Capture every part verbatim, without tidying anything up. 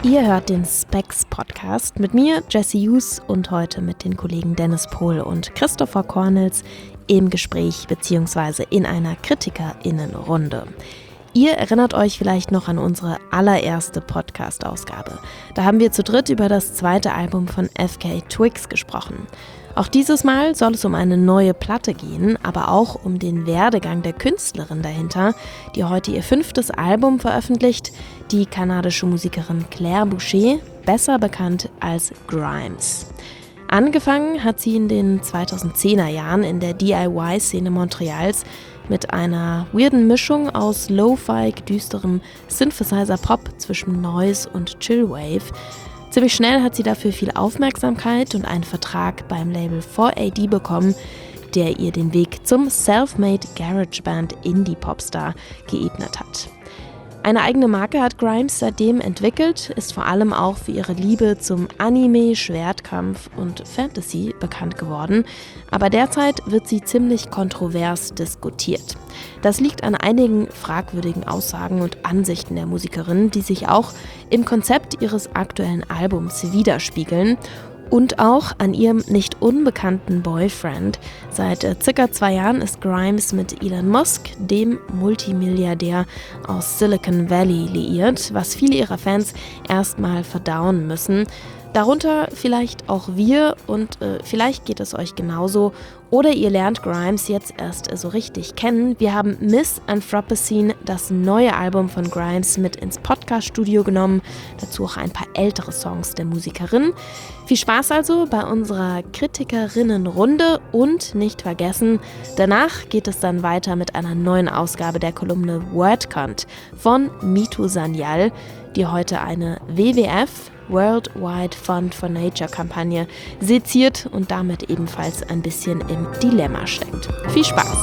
Ihr hört den Specs Podcast mit mir, Jessie Hughes, und heute mit den Kollegen Dennis Pohl und Christopher Cornels im Gespräch bzw. in einer KritikerInnenrunde. Ihr erinnert euch vielleicht noch an unsere allererste Podcast-Ausgabe. Da haben wir zu dritt über das zweite Album von F K Twigs gesprochen. Auch dieses Mal soll es um eine neue Platte gehen, aber auch um den Werdegang der Künstlerin dahinter, die heute ihr fünftes Album veröffentlicht, die kanadische Musikerin Claire Boucher, besser bekannt als Grimes. Angefangen hat sie in den zweitausendzehner Jahren in der D I Y-Szene Montreals mit einer weirden Mischung aus Lo-Fi, düsterem Synthesizer-Pop zwischen Noise und Chillwave. Ziemlich schnell hat sie dafür viel Aufmerksamkeit und einen Vertrag beim Label four A D bekommen, der ihr den Weg zum Self-Made Garage-Band Indie-Popstar geebnet hat. Eine eigene Marke hat Grimes seitdem entwickelt, ist vor allem auch für ihre Liebe zum Anime, Schwertkampf und Fantasy bekannt geworden, aber derzeit wird sie ziemlich kontrovers diskutiert. Das liegt an einigen fragwürdigen Aussagen und Ansichten der Musikerin, die sich auch im Konzept ihres aktuellen Albums widerspiegeln. Und auch an ihrem nicht unbekannten Boyfriend. Seit äh, circa zwei Jahren ist Grimes mit Elon Musk, dem Multimilliardär aus Silicon Valley, liiert, was viele ihrer Fans erstmal verdauen müssen. Darunter vielleicht auch wir und äh, vielleicht geht es euch genauso. Oder ihr lernt Grimes jetzt erst äh, so richtig kennen. Wir haben Miss Anthropocene, das neue Album von Grimes, mit ins Podcast-Studio genommen. Dazu auch ein paar ältere Songs der Musikerin. Viel Spaß also bei unserer Kritikerinnenrunde und nicht vergessen, danach geht es dann weiter mit einer neuen Ausgabe der Kolumne WordCount von Mitu Sanyal, die heute eine W W F Worldwide Fund for Nature Kampagne seziert und damit ebenfalls ein bisschen im Dilemma steckt. Viel Spaß!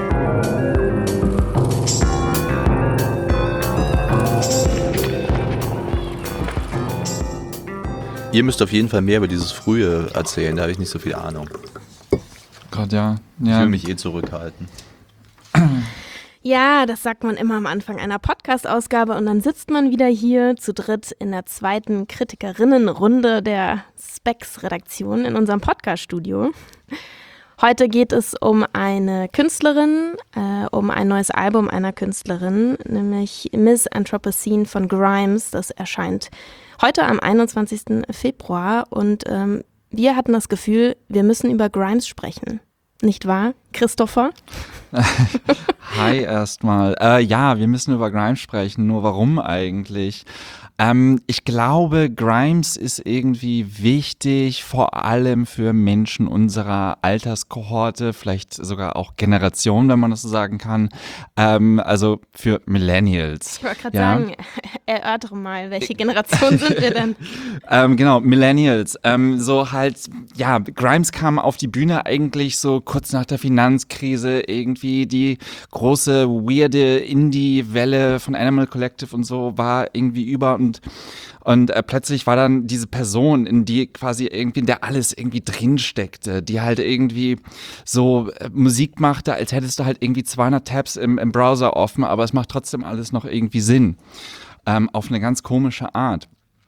Ihr müsst auf jeden Fall mehr über dieses Frühe erzählen, da habe ich nicht so viel Ahnung. Gott, ja. ja. Ich will mich eh zurückhalten. Ja, das sagt man immer am Anfang einer Podcast-Ausgabe und dann sitzt man wieder hier zu dritt in der zweiten Kritikerinnenrunde der Specs-Redaktion in unserem Podcast-Studio. Heute geht es um eine Künstlerin, äh, um ein neues Album einer Künstlerin, nämlich Miss Anthropocene von Grimes. Das erscheint heute am einundzwanzigsten Februar und ähm, wir hatten das Gefühl, wir müssen über Grimes sprechen. Nicht wahr, Christopher? Hi erstmal. Äh, ja, wir müssen über Grimes sprechen, nur warum eigentlich? Ähm, ich glaube, Grimes ist irgendwie wichtig, vor allem für Menschen unserer Alterskohorte, vielleicht sogar auch Generation, wenn man das so sagen kann. Ähm, also für Millennials. Ich wollte gerade ja? sagen, erörtere mal, welche Generation sind wir denn? ähm, genau, Millennials. Ähm, so halt, ja, Grimes kam auf die Bühne eigentlich so kurz nach der Finanzkrise, irgendwie die große, weirde Indie-Welle von Animal Collective und so war irgendwie über und Und äh, plötzlich war dann diese Person, in die quasi irgendwie, in der alles irgendwie drinsteckte, die halt irgendwie so äh, Musik machte, als hättest du halt irgendwie zweihundert Tabs im, im Browser offen, aber es macht trotzdem alles noch irgendwie Sinn. Ähm, auf eine ganz komische Art.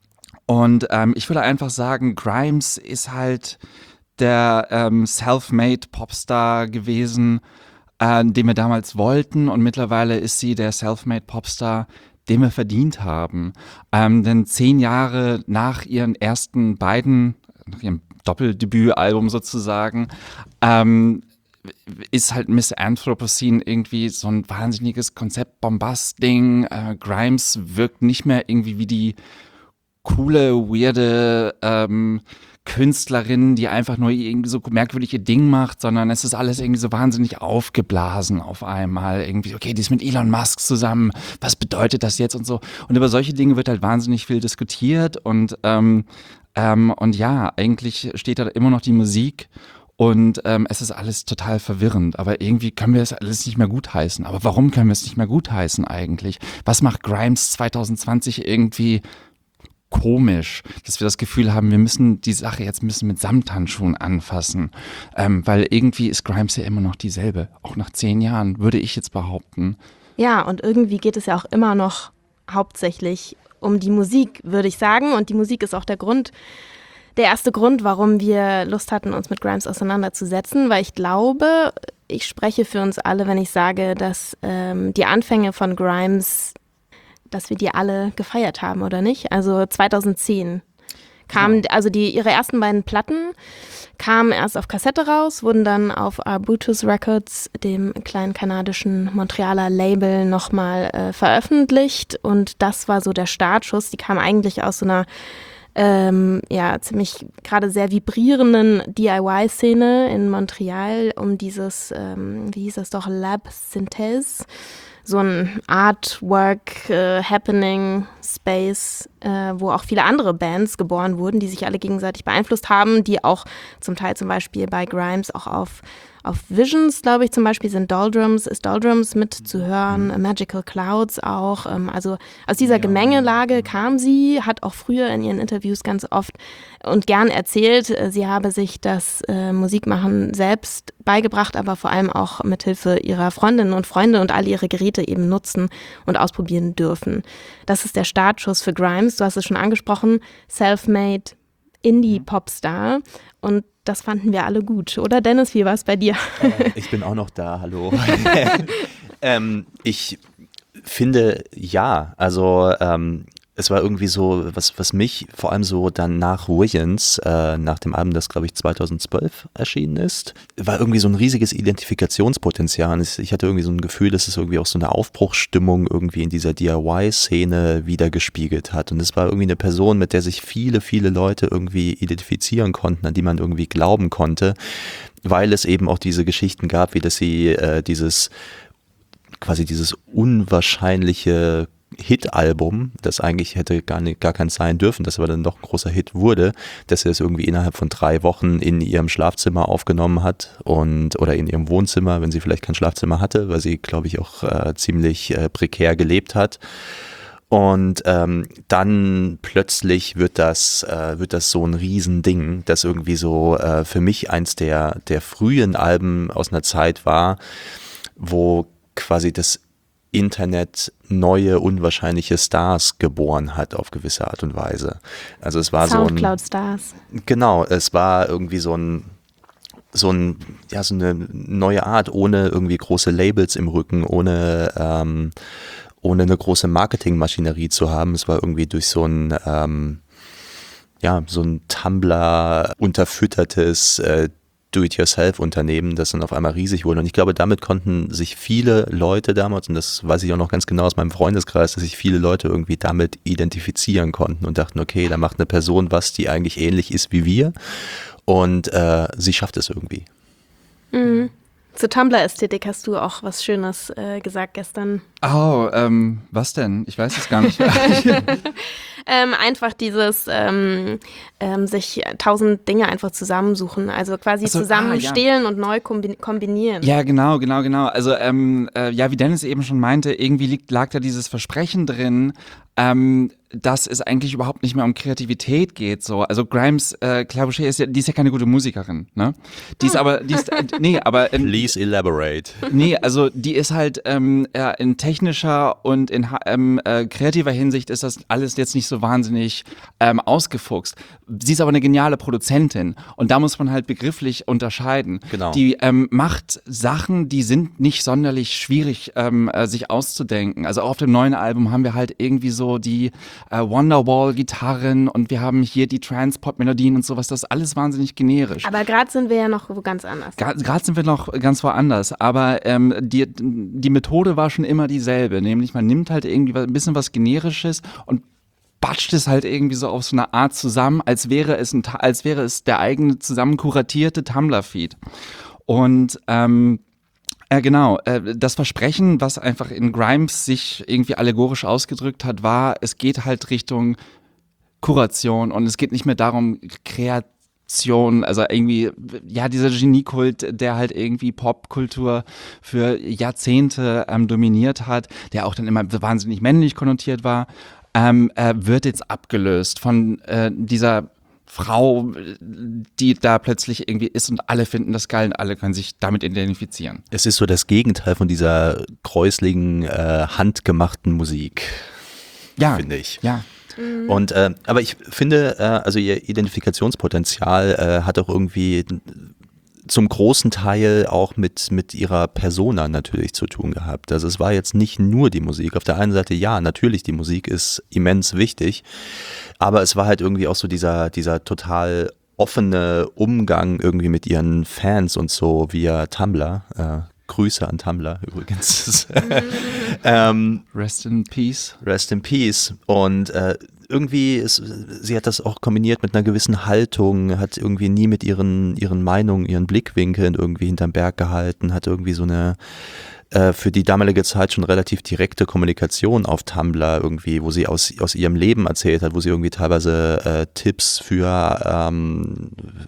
Und ähm, ich würde einfach sagen, Grimes ist halt der ähm, Self-Made Popstar gewesen, äh, den wir damals wollten, und mittlerweile ist sie der Self-Made Popstar, den wir verdient haben. Ähm, denn zehn Jahre nach ihren ersten beiden, nach ihrem Doppeldebütalbum sozusagen, ähm, ist halt Miss Anthropocene irgendwie so ein wahnsinniges Konzept-Bombast-Ding. Äh, Grimes wirkt nicht mehr irgendwie wie die coole, weirde ähm, Künstlerin, die einfach nur irgendwie so merkwürdige Dinge macht, sondern es ist alles irgendwie so wahnsinnig aufgeblasen auf einmal. Irgendwie, okay, die ist mit Elon Musk zusammen, was bedeutet das jetzt und so. Und über solche Dinge wird halt wahnsinnig viel diskutiert und, ähm, ähm, und ja, eigentlich steht da immer noch die Musik und ähm, es ist alles total verwirrend. Aber irgendwie können wir es alles nicht mehr gutheißen. Aber warum können wir es nicht mehr gutheißen eigentlich? Was macht Grimes zwanzig zwanzig irgendwie komisch, dass wir das Gefühl haben, wir müssen die Sache jetzt müssen mit Samthandschuhen anfassen, ähm, weil irgendwie ist Grimes ja immer noch dieselbe, auch nach zehn Jahren, würde ich jetzt behaupten. Ja, und irgendwie geht es ja auch immer noch hauptsächlich um die Musik, würde ich sagen. Und die Musik ist auch der Grund, der erste Grund, warum wir Lust hatten, uns mit Grimes auseinanderzusetzen, weil ich glaube, ich spreche für uns alle, wenn ich sage, dass ähm, die Anfänge von Grimes, dass wir die alle gefeiert haben, oder nicht? Also zweitausendzehn kamen, ja. also die ihre ersten beiden Platten kamen erst auf Kassette raus, wurden dann auf Arbutus Records, dem kleinen kanadischen Montrealer Label, nochmal äh, veröffentlicht. Und das war so der Startschuss. Die kamen eigentlich aus so einer Ähm, ja, ziemlich gerade sehr vibrierenden D I Y-Szene in Montreal um dieses, ähm, wie hieß das doch, Lab Synthèse, so ein Artwork, äh, Happening Space, äh, wo auch viele andere Bands geboren wurden, die sich alle gegenseitig beeinflusst haben, die auch zum Teil zum Beispiel bei Grimes auch auf Auf Visions, glaube ich, zum Beispiel sind Doldrums, ist Doldrums mit zu hören, mhm. Magical Clouds auch. Ähm, also aus dieser ja. Gemengelage kam sie, hat auch früher in ihren Interviews ganz oft und gern erzählt, äh, sie habe sich das äh, Musikmachen selbst beigebracht, aber vor allem auch mit Hilfe ihrer Freundinnen und Freunde und all ihre Geräte eben nutzen und ausprobieren dürfen. Das ist der Startschuss für Grimes. Du hast es schon angesprochen, self-made Indie-Popstar. Und das fanden wir alle gut, oder Dennis, wie war es bei dir? Äh, ich bin auch noch da, hallo. ähm, ich finde, ja, also ähm, es war irgendwie so, was, was mich vor allem so dann nach Visions, äh, nach dem Album, das glaube ich zweitausendzwölf erschienen ist, war irgendwie so ein riesiges Identifikationspotenzial. Ich hatte irgendwie so ein Gefühl, dass es irgendwie auch so eine Aufbruchsstimmung irgendwie in dieser D I Y-Szene wiedergespiegelt hat. Und es war irgendwie eine Person, mit der sich viele, viele Leute irgendwie identifizieren konnten, an die man irgendwie glauben konnte, weil es eben auch diese Geschichten gab, wie dass sie äh, dieses quasi dieses unwahrscheinliche Hit-Album, das eigentlich hätte gar, nicht, gar keins sein dürfen, das aber dann doch ein großer Hit wurde, dass sie es irgendwie innerhalb von drei Wochen in ihrem Schlafzimmer aufgenommen hat und oder in ihrem Wohnzimmer, wenn sie vielleicht kein Schlafzimmer hatte, weil sie, glaube ich, auch äh, ziemlich äh, prekär gelebt hat. Und ähm, dann plötzlich wird das, äh, wird das so ein Riesending, das irgendwie so äh, für mich eins der, der frühen Alben aus einer Zeit war, wo quasi das Internet neue, unwahrscheinliche Stars geboren hat auf gewisse Art und Weise. Also es war so ein Soundcloud-Stars. Genau, es war irgendwie so ein so ein ja so eine neue Art, ohne irgendwie große Labels im Rücken, ohne ähm, ohne eine große Marketingmaschinerie zu haben. Es war irgendwie durch so ein ähm, ja so ein Tumblr unterfüttertes äh, Do-it-yourself-Unternehmen, das dann auf einmal riesig wurde. Und ich glaube, damit konnten sich viele Leute damals, und das weiß ich auch noch ganz genau aus meinem Freundeskreis, dass sich viele Leute irgendwie damit identifizieren konnten und dachten, okay, da macht eine Person was, die eigentlich ähnlich ist wie wir und äh, sie schafft es irgendwie. Mhm. Zur Tumblr-Ästhetik hast du auch was Schönes äh, gesagt gestern. Oh, ähm, was denn? Ich weiß es gar nicht. ähm, einfach dieses ähm, ähm, sich tausend Dinge einfach zusammensuchen, also quasi so, zusammen ah, ja. stehlen und neu kombi- kombinieren. Ja, genau, genau, genau. Also ähm, äh, ja, wie Dennis eben schon meinte, irgendwie liegt, lag da dieses Versprechen drin, ähm, dass es eigentlich überhaupt nicht mehr um Kreativität geht. So, also Grimes, äh, Claire Boucher ist ja, die ist ja keine gute Musikerin, ne? Die ist aber, die ist, äh, nee, aber ähm, Please elaborate. Nee, also die ist halt ähm, ja, in technischer und in ähm, äh, kreativer Hinsicht ist das alles jetzt nicht so wahnsinnig ähm, ausgefuchst. Sie ist aber eine geniale Produzentin und da muss man halt begrifflich unterscheiden. Genau. Die ähm, macht Sachen, die sind nicht sonderlich schwierig ähm, äh, sich auszudenken. Also auch auf dem neuen Album haben wir halt irgendwie so die äh, Wonderwall-Gitarren und wir haben hier die Trance-Pop-Melodien und sowas. Das ist alles wahnsinnig generisch. Aber gerade sind wir ja noch wo ganz anders. Gerade sind wir noch ganz woanders, aber ähm, die, die Methode war schon immer dieselbe, nämlich man nimmt halt irgendwie ein bisschen was Generisches und batscht es halt irgendwie so auf so eine Art zusammen, als wäre es, ein, als wäre es der eigene zusammen kuratierte Tumblr-Feed. Und ähm, Ja, genau. Das Versprechen, was einfach in Grimes sich irgendwie allegorisch ausgedrückt hat, war, es geht halt Richtung Kuration und es geht nicht mehr darum, Kreation, also irgendwie, ja, dieser Geniekult, der halt irgendwie Popkultur für Jahrzehnte ähm, dominiert hat, der auch dann immer wahnsinnig männlich konnotiert war, ähm, äh, wird jetzt abgelöst von äh, dieser Frau, die da plötzlich irgendwie ist und alle finden das geil und alle können sich damit identifizieren. Es ist so das Gegenteil von dieser gräusligen, äh, handgemachten Musik, ja, finde ich. Ja, Mhm. Und äh, aber ich finde, äh, also ihr Identifikationspotenzial äh, hat auch irgendwie zum großen Teil auch mit, mit ihrer Persona natürlich zu tun gehabt. Also es war jetzt nicht nur die Musik. Auf der einen Seite, ja, natürlich, die Musik ist immens wichtig, aber es war halt irgendwie auch so dieser, dieser total offene Umgang irgendwie mit ihren Fans und so via Tumblr. Äh, Grüße an Tumblr übrigens. ähm, Rest in Peace. Rest in Peace. Und äh, irgendwie, ist, sie hat das auch kombiniert mit einer gewissen Haltung, hat irgendwie nie mit ihren, ihren Meinungen, ihren Blickwinkeln irgendwie hinterm Berg gehalten, hat irgendwie so eine äh, für die damalige Zeit schon relativ direkte Kommunikation auf Tumblr irgendwie, wo sie aus, aus ihrem Leben erzählt hat, wo sie irgendwie teilweise äh, Tipps für ähm,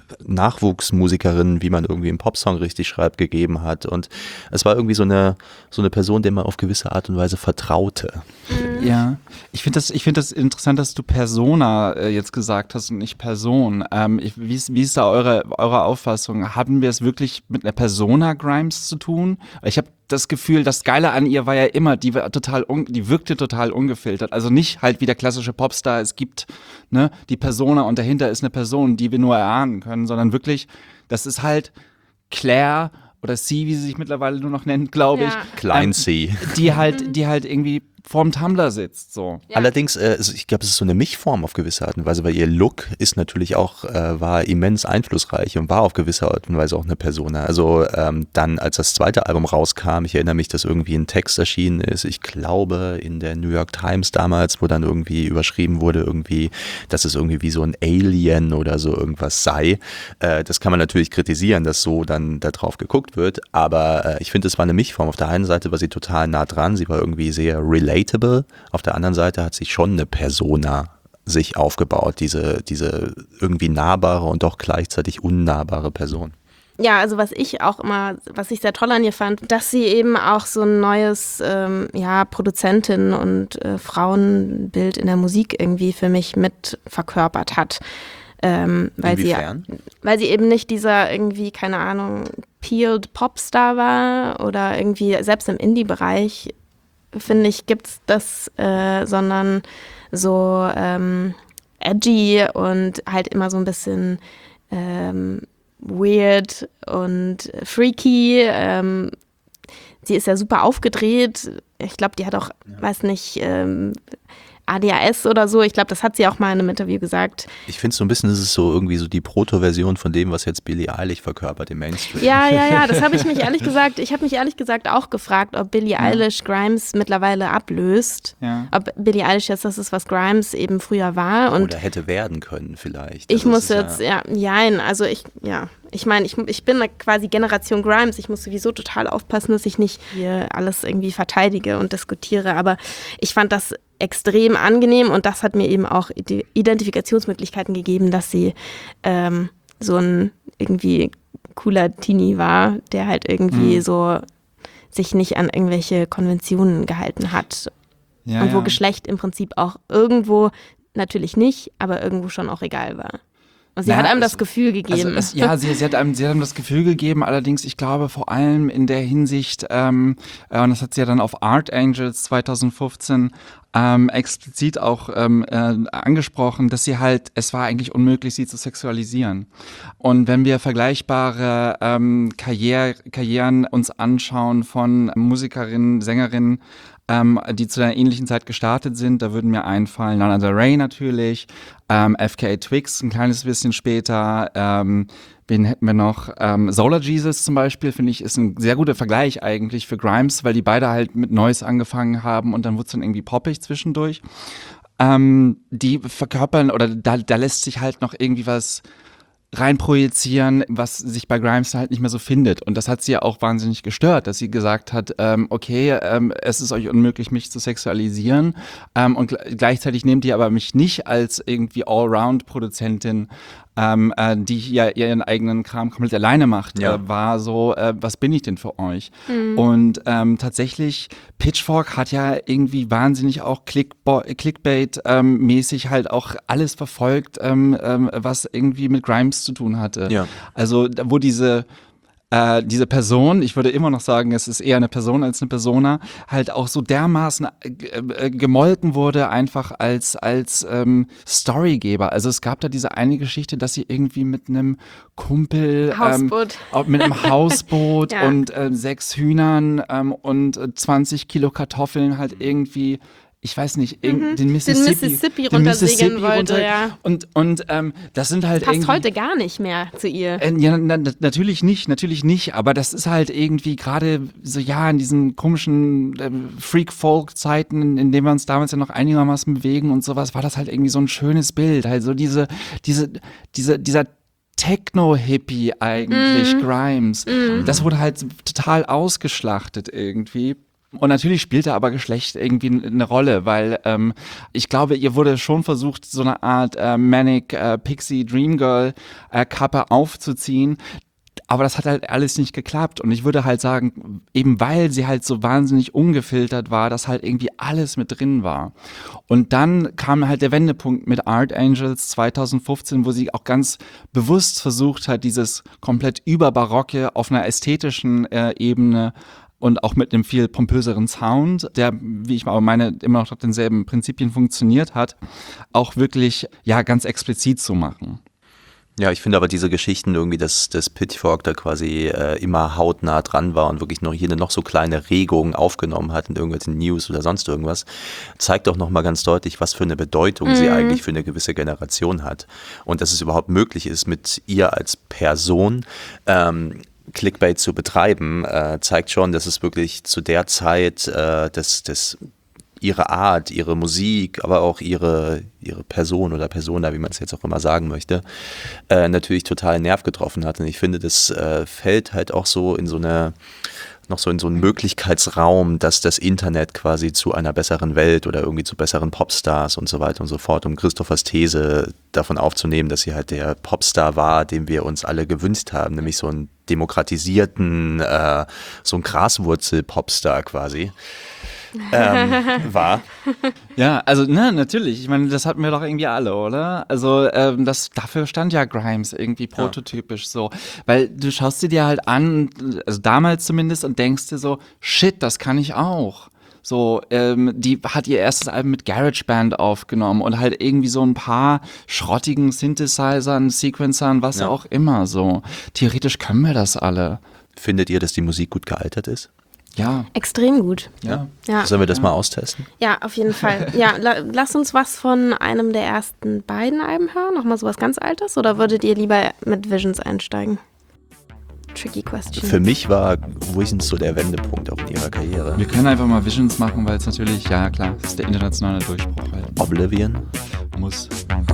Nachwuchsmusikerinnen, wie man irgendwie einen Popsong richtig schreibt, gegeben hat. Und es war irgendwie so eine, so eine Person, der man auf gewisse Art und Weise vertraute. Ja, ich finde das, ich finde das interessant, dass du Persona äh, jetzt gesagt hast und nicht Person. Ähm, ich, wie, ist, wie ist da eure, eure Auffassung? Haben wir es wirklich mit einer Persona Grimes zu tun? Ich habe das Gefühl, das Geile an ihr war ja immer, die war total, un, die wirkte total ungefiltert. Also nicht halt wie der klassische Popstar, es gibt ne, die Persona und dahinter ist eine Person, die wir nur erahnen können, sondern wirklich, das ist halt Claire oder C, wie sie sich mittlerweile nur noch nennt, glaube ich. Ja. Klein ähm, C. Die halt, die halt irgendwie vorm Tumblr sitzt, so. Ja. Allerdings, äh, ich glaube, es ist so eine Mischform auf gewisse Art und Weise, weil ihr Look ist natürlich auch, äh, war immens einflussreich und war auf gewisse Art und Weise auch eine Persona. Also ähm, dann, als das zweite Album rauskam, ich erinnere mich, dass irgendwie ein Text erschienen ist, ich glaube in der New York Times damals, wo dann irgendwie überschrieben wurde, irgendwie, dass es irgendwie wie so ein Alien oder so irgendwas sei. Äh, das kann man natürlich kritisieren, dass so dann da drauf geguckt wird, aber äh, ich finde, es war eine Mischform. Auf der einen Seite war sie total nah dran, sie war irgendwie sehr relatable. Auf der anderen Seite hat sich schon eine Persona sich aufgebaut, diese, diese irgendwie nahbare und doch gleichzeitig unnahbare Person. Ja, also was ich auch immer, was ich sehr toll an ihr fand, dass sie eben auch so ein neues, ähm, ja, Produzentin- und äh, Frauenbild in der Musik irgendwie für mich mit verkörpert hat. Ähm, weil Inwiefern? sie, weil sie eben nicht dieser irgendwie, keine Ahnung, peeled Popstar war oder irgendwie, selbst im Indie-Bereich, finde ich, gibt's das, äh, sondern so ähm, edgy und halt immer so ein bisschen ähm, weird und freaky. Ähm, sie ist ja super aufgedreht. Ich glaube, die hat auch, ja. weiß nicht, ähm, A D H S oder so. Ich glaube, das hat sie auch mal in einem Interview gesagt. Ich finde so ein bisschen, das ist so irgendwie so die Proto-Version von dem, was jetzt Billie Eilish verkörpert im Mainstream. Ja, ja, ja, das habe ich mich ehrlich gesagt, ich habe mich ehrlich gesagt auch gefragt, ob Billie ja. Eilish Grimes mittlerweile ablöst. Ja. Ob Billie Eilish jetzt das ist, was Grimes eben früher war. Und oder hätte werden können vielleicht. Ich also muss ja jetzt, ja, nein, also ich, ja. Ich meine, ich, ich bin quasi Generation Grimes. Ich muss sowieso total aufpassen, dass ich nicht hier alles irgendwie verteidige und diskutiere. Aber ich fand das extrem angenehm und das hat mir eben auch Identifikationsmöglichkeiten gegeben, dass sie ähm, so ein irgendwie cooler Teenie war, der halt irgendwie mhm. so sich nicht an irgendwelche Konventionen gehalten hat. Ja, und wo ja. Geschlecht im Prinzip auch irgendwo, natürlich nicht, aber irgendwo schon auch egal war. Und sie Na, hat einem es, das Gefühl gegeben. Also es, ja, sie, sie, hat einem, sie hat einem das Gefühl gegeben, allerdings, ich glaube, vor allem in der Hinsicht, ähm, äh, und das hat sie ja dann auf Art Angels zwanzig fünfzehn ähm, explizit auch ähm, äh, angesprochen, dass sie halt, es war eigentlich unmöglich, sie zu sexualisieren. Und wenn wir vergleichbare ähm, Karriere, Karrieren uns anschauen von Musikerinnen, Sängerinnen, Ähm, die zu einer ähnlichen Zeit gestartet sind, da würden mir einfallen Lana Del Rey natürlich, ähm, F K A Twigs ein kleines bisschen später, ähm, wen hätten wir noch? Ähm, Solar Jesus zum Beispiel, finde ich, ist ein sehr guter Vergleich eigentlich für Grimes, weil die beide halt mit Noise angefangen haben und dann wurde es dann irgendwie poppig zwischendurch. Ähm, die verkörpern, oder da, da lässt sich halt noch irgendwie was reinprojizieren, was sich bei Grimes halt nicht mehr so findet. Und das hat sie ja auch wahnsinnig gestört, dass sie gesagt hat, ähm, okay, ähm, es ist euch unmöglich, mich zu sexualisieren. Ähm, und gl- gleichzeitig nehmt ihr aber mich nicht als irgendwie Allround-Produzentin, ähm, äh, die ja ihren eigenen Kram komplett alleine macht, ja. äh, war so, äh, was bin ich denn für euch? Mhm. Und ähm, tatsächlich, Pitchfork hat ja irgendwie wahnsinnig auch Clickbo- Clickbait-mäßig ähm, halt auch alles verfolgt, ähm, ähm, was irgendwie mit Grimes zu tun hatte. Ja. Also wo diese äh, diese Person, ich würde immer noch sagen, es ist eher eine Person als eine Persona, halt auch so dermaßen äh, äh, gemolken wurde, einfach als, als ähm, Storygeber. Also es gab da diese eine Geschichte, dass sie irgendwie mit einem Kumpel, Hausboot. Ähm, mit einem Hausboot Ja. und äh, sechs Hühnern ähm, und äh, zwanzig Kilo Kartoffeln halt irgendwie, ich weiß nicht, Mhm. den Mississippi, Den Mississippi runtersegeln wollte, ja. Und, und ähm, das sind halt Passt irgendwie... heute gar nicht mehr zu ihr. Äh, ja, na, na, natürlich nicht, natürlich nicht, aber das ist halt irgendwie gerade so, ja, in diesen komischen äh, Freak-Folk-Zeiten, in, in denen wir uns damals ja noch einigermaßen bewegen und sowas, war das halt irgendwie so ein schönes Bild, halt so diese, diese, diese, dieser Techno-Hippie eigentlich, Mhm. Grimes, das wurde halt total ausgeschlachtet irgendwie. Und natürlich spielte aber Geschlecht irgendwie eine Rolle, weil ähm, ich glaube, ihr wurde schon versucht, so eine Art äh, Manic äh, Pixie Dream Girl äh, Kappe aufzuziehen. Aber das hat halt alles nicht geklappt. Und ich würde halt sagen, eben weil sie halt so wahnsinnig ungefiltert war, dass halt irgendwie alles mit drin war. Und dann kam halt der Wendepunkt mit Art Angels zwanzig fünfzehn, wo sie auch ganz bewusst versucht hat, dieses komplett überbarocke auf einer ästhetischen äh, Ebene und auch mit einem viel pompöseren Sound, der, wie ich aber meine, immer noch nach denselben Prinzipien funktioniert hat, auch wirklich, ja, ganz explizit zu machen. Ja, ich finde aber diese Geschichten irgendwie, dass das Pitchfork da quasi äh, immer hautnah dran war und wirklich noch jede noch so kleine Regung aufgenommen hat in irgendwelchen News oder sonst irgendwas, zeigt auch nochmal ganz deutlich, was für eine Bedeutung Mhm. sie eigentlich für eine gewisse Generation hat. Und dass es überhaupt möglich ist, mit ihr als Person ähm, Clickbait zu betreiben, äh, zeigt schon, dass es wirklich zu der Zeit äh, des, des ihre Art, ihre Musik, aber auch ihre, ihre Person oder Persona, wie man es jetzt auch immer sagen möchte, äh, natürlich total Nerv getroffen hat. Und ich finde, das äh, fällt halt auch so in so eine, noch so in so einen Möglichkeitsraum, dass das Internet quasi zu einer besseren Welt oder irgendwie zu besseren Popstars und so weiter und so fort, um Christophers These davon aufzunehmen, dass sie halt der Popstar war, den wir uns alle gewünscht haben, nämlich so einen demokratisierten, äh, so ein Graswurzel-Popstar quasi. ähm, war. Ja, also ne, natürlich. Ich meine, das hatten wir doch irgendwie alle, oder? Also ähm, das dafür stand ja Grimes irgendwie prototypisch so, weil du schaust sie dir halt an, also damals zumindest, und denkst dir so, shit, das kann ich auch. So, ähm, die hat ihr erstes Album mit GarageBand aufgenommen und halt irgendwie so ein paar schrottigen Synthesizern, Sequencern, was Ja. auch immer so. Theoretisch können wir das alle. Findet ihr, dass die Musik gut gealtert ist? Ja, Extrem gut. ja. Ja, Sollen wir das mal austesten? ja, auf jeden Fall. Ja, la lass uns was von einem der ersten beiden Alben hören. Nochmal sowas ganz Altes. Oder würdet ihr lieber mit Visions einsteigen? Tricky question. Für mich war Visions so der Wendepunkt auch in ihrer Karriere. Wir können einfach mal Visions machen, weil es natürlich, ja klar, das ist der internationale Durchbruch halt. Oblivion. Muss.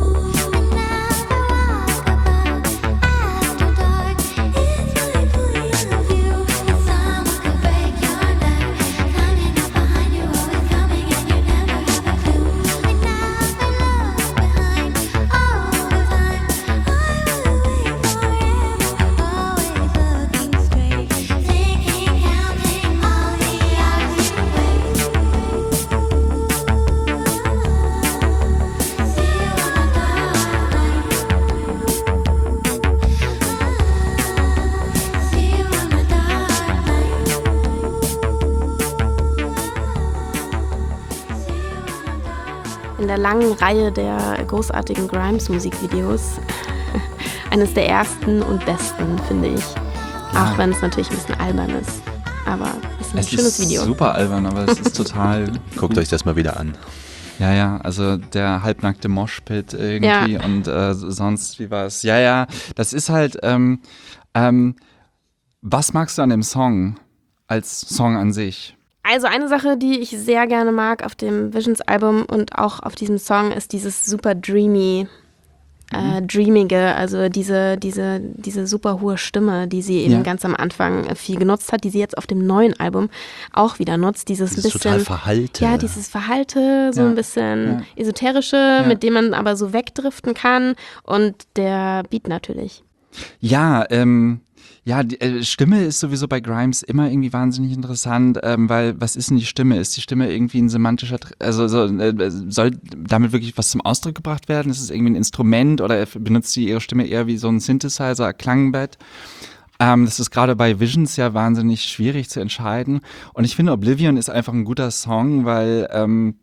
In der langen Reihe der großartigen Grimes-Musikvideos eines der ersten und besten, finde ich. Ja. Auch wenn es natürlich ein bisschen albern ist. Aber es ist ein Es schönes ist Video. super albern, aber es ist total. Guckt euch das mal wieder an. Ja, ja, also der halbnackte Moshpit irgendwie Ja. und äh, sonst wie war es. Ja, ja, das ist halt, ähm, ähm, was magst du an dem Song als Song an sich? Also eine Sache, die ich sehr gerne mag auf dem Visions-Album und auch auf diesem Song, ist dieses super dreamy, äh, dreamige, also diese, diese, diese super hohe Stimme, die sie eben Ja. ganz am Anfang viel genutzt hat, die sie jetzt auf dem neuen Album auch wieder nutzt. Dieses, Dieses bisschen, total Verhalte. ja, dieses Verhalte, so Ja. ein bisschen Ja. esoterische, mit dem man aber so wegdriften kann, und der Beat natürlich. Ja, ähm, ja, die äh, Stimme ist sowieso bei Grimes immer irgendwie wahnsinnig interessant, ähm, weil was ist denn die Stimme? Ist die Stimme irgendwie ein semantischer, Tr- also so, äh, soll damit wirklich was zum Ausdruck gebracht werden? Ist es irgendwie ein Instrument oder benutzt sie ihre Stimme eher wie so ein Synthesizer, Klangbett? Ähm, das ist gerade bei Visions ja wahnsinnig schwierig zu entscheiden. Und ich finde, Oblivion ist einfach ein guter Song, weil ähm,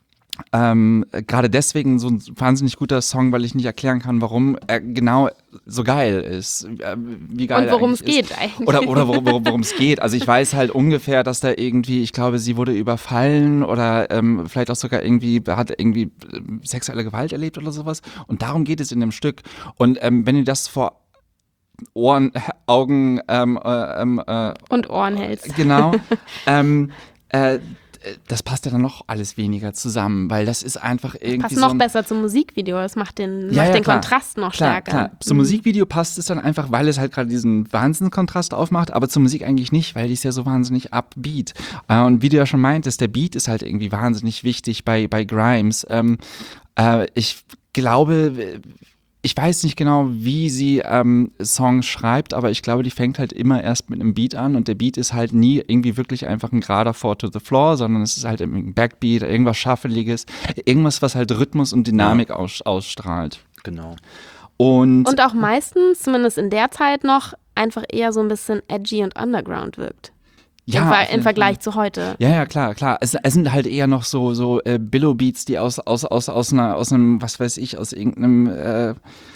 Ähm, gerade deswegen so ein wahnsinnig guter Song, weil ich nicht erklären kann, warum er genau so geil ist. Äh, wie geil Und worum es eigentlich geht ist. eigentlich. Oder, oder worum, worum, worum es geht. Also ich weiß halt ungefähr, dass da irgendwie, ich glaube, sie wurde überfallen oder ähm, vielleicht auch sogar irgendwie, hat irgendwie sexuelle Gewalt erlebt oder sowas. Und darum geht es in dem Stück. Und ähm, wenn ihr das vor Ohren, Augen ähm, äh, ähm, äh, Und Ohren hältst. Genau. ähm, äh, das passt ja dann noch alles weniger zusammen, weil das ist einfach irgendwie Passt so noch ein, besser zum Musikvideo, das macht den, Ja, macht ja, den klar. Kontrast noch klar, stärker. klar. Zum Mhm. Musikvideo passt es dann einfach, weil es halt gerade diesen Wahnsinnskontrast aufmacht, aber zur Musik eigentlich nicht, weil die ist ja so wahnsinnig upbeat. Äh, und wie du ja schon meintest, der Beat ist halt irgendwie wahnsinnig wichtig bei, bei Grimes. Ähm, äh, ich glaube, ich weiß nicht genau, wie sie ähm, Songs schreibt, aber ich glaube, die fängt halt immer erst mit einem Beat an und der Beat ist halt nie irgendwie wirklich einfach ein gerader Four to the Floor, sondern es ist halt ein Backbeat, irgendwas Shuffleiges, irgendwas, was halt Rhythmus und Dynamik ja. aus, ausstrahlt. Genau. Und, Und auch meistens, zumindest in der Zeit noch, einfach eher so ein bisschen edgy und underground wirkt. ja, Im, Ver auf jeden im Vergleich Fall. zu heute. Ja, ja, klar, klar. Es, es sind halt eher noch so, so äh, Billow-Beats, die aus, aus, aus, aus, einer, aus einem, was weiß ich, aus irgendeinem, äh,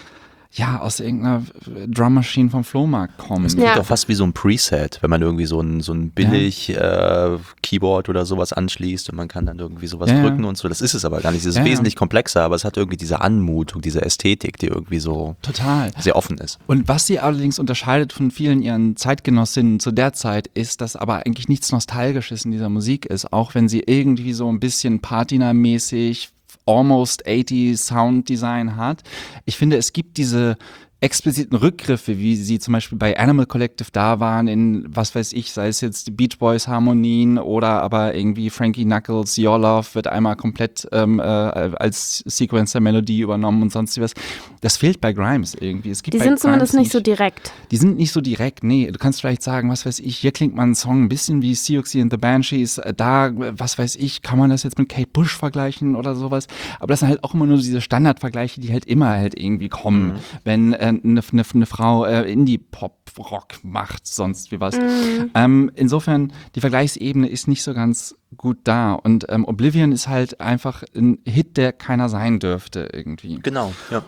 ja, aus irgendeiner Drum Machine vom Flohmarkt kommen. Es Ja. klingt doch fast wie so ein Preset, wenn man irgendwie so ein, so ein billig äh, Keyboard oder sowas anschließt und man kann dann irgendwie sowas Ja, drücken ja. und so. Das ist es aber gar nicht. Es ist Ja, ja. wesentlich komplexer, aber es hat irgendwie diese Anmutung, diese Ästhetik, die irgendwie so Total. sehr offen ist. Und was sie allerdings unterscheidet von vielen ihren Zeitgenossinnen zu der Zeit, ist, dass aber eigentlich nichts Nostalgisches in dieser Musik ist, auch wenn sie irgendwie so ein bisschen Patina-mäßig almost achtziger Sounddesign hat. Ich finde, es gibt diese expliziten Rückgriffe, wie sie zum Beispiel bei Animal Collective da waren, in was weiß ich, sei es jetzt die Beach Boys Harmonien oder aber irgendwie Frankie Knuckles, Your Love wird einmal komplett ähm, äh, als Sequencer-Melodie übernommen und sonst was. Das fehlt bei Grimes irgendwie. Es gibt Die bei sind zumindest Grimes nicht so direkt. Die sind nicht so direkt, nee. Du kannst vielleicht sagen, was weiß ich, hier klingt man ein Song ein bisschen wie Siouxsie and the Banshees, da, was weiß ich, kann man das jetzt mit Kate Bush vergleichen oder sowas. Aber das sind halt auch immer nur diese Standardvergleiche, die halt immer halt irgendwie kommen, mhm. wenn äh, eine, eine, eine Frau äh, Indie-Pop-Rock macht, sonst wie was. Mhm. Ähm, insofern, die Vergleichsebene ist nicht so ganz gut da. Und ähm, Oblivion ist halt einfach ein Hit, der keiner sein dürfte irgendwie. Genau, ja.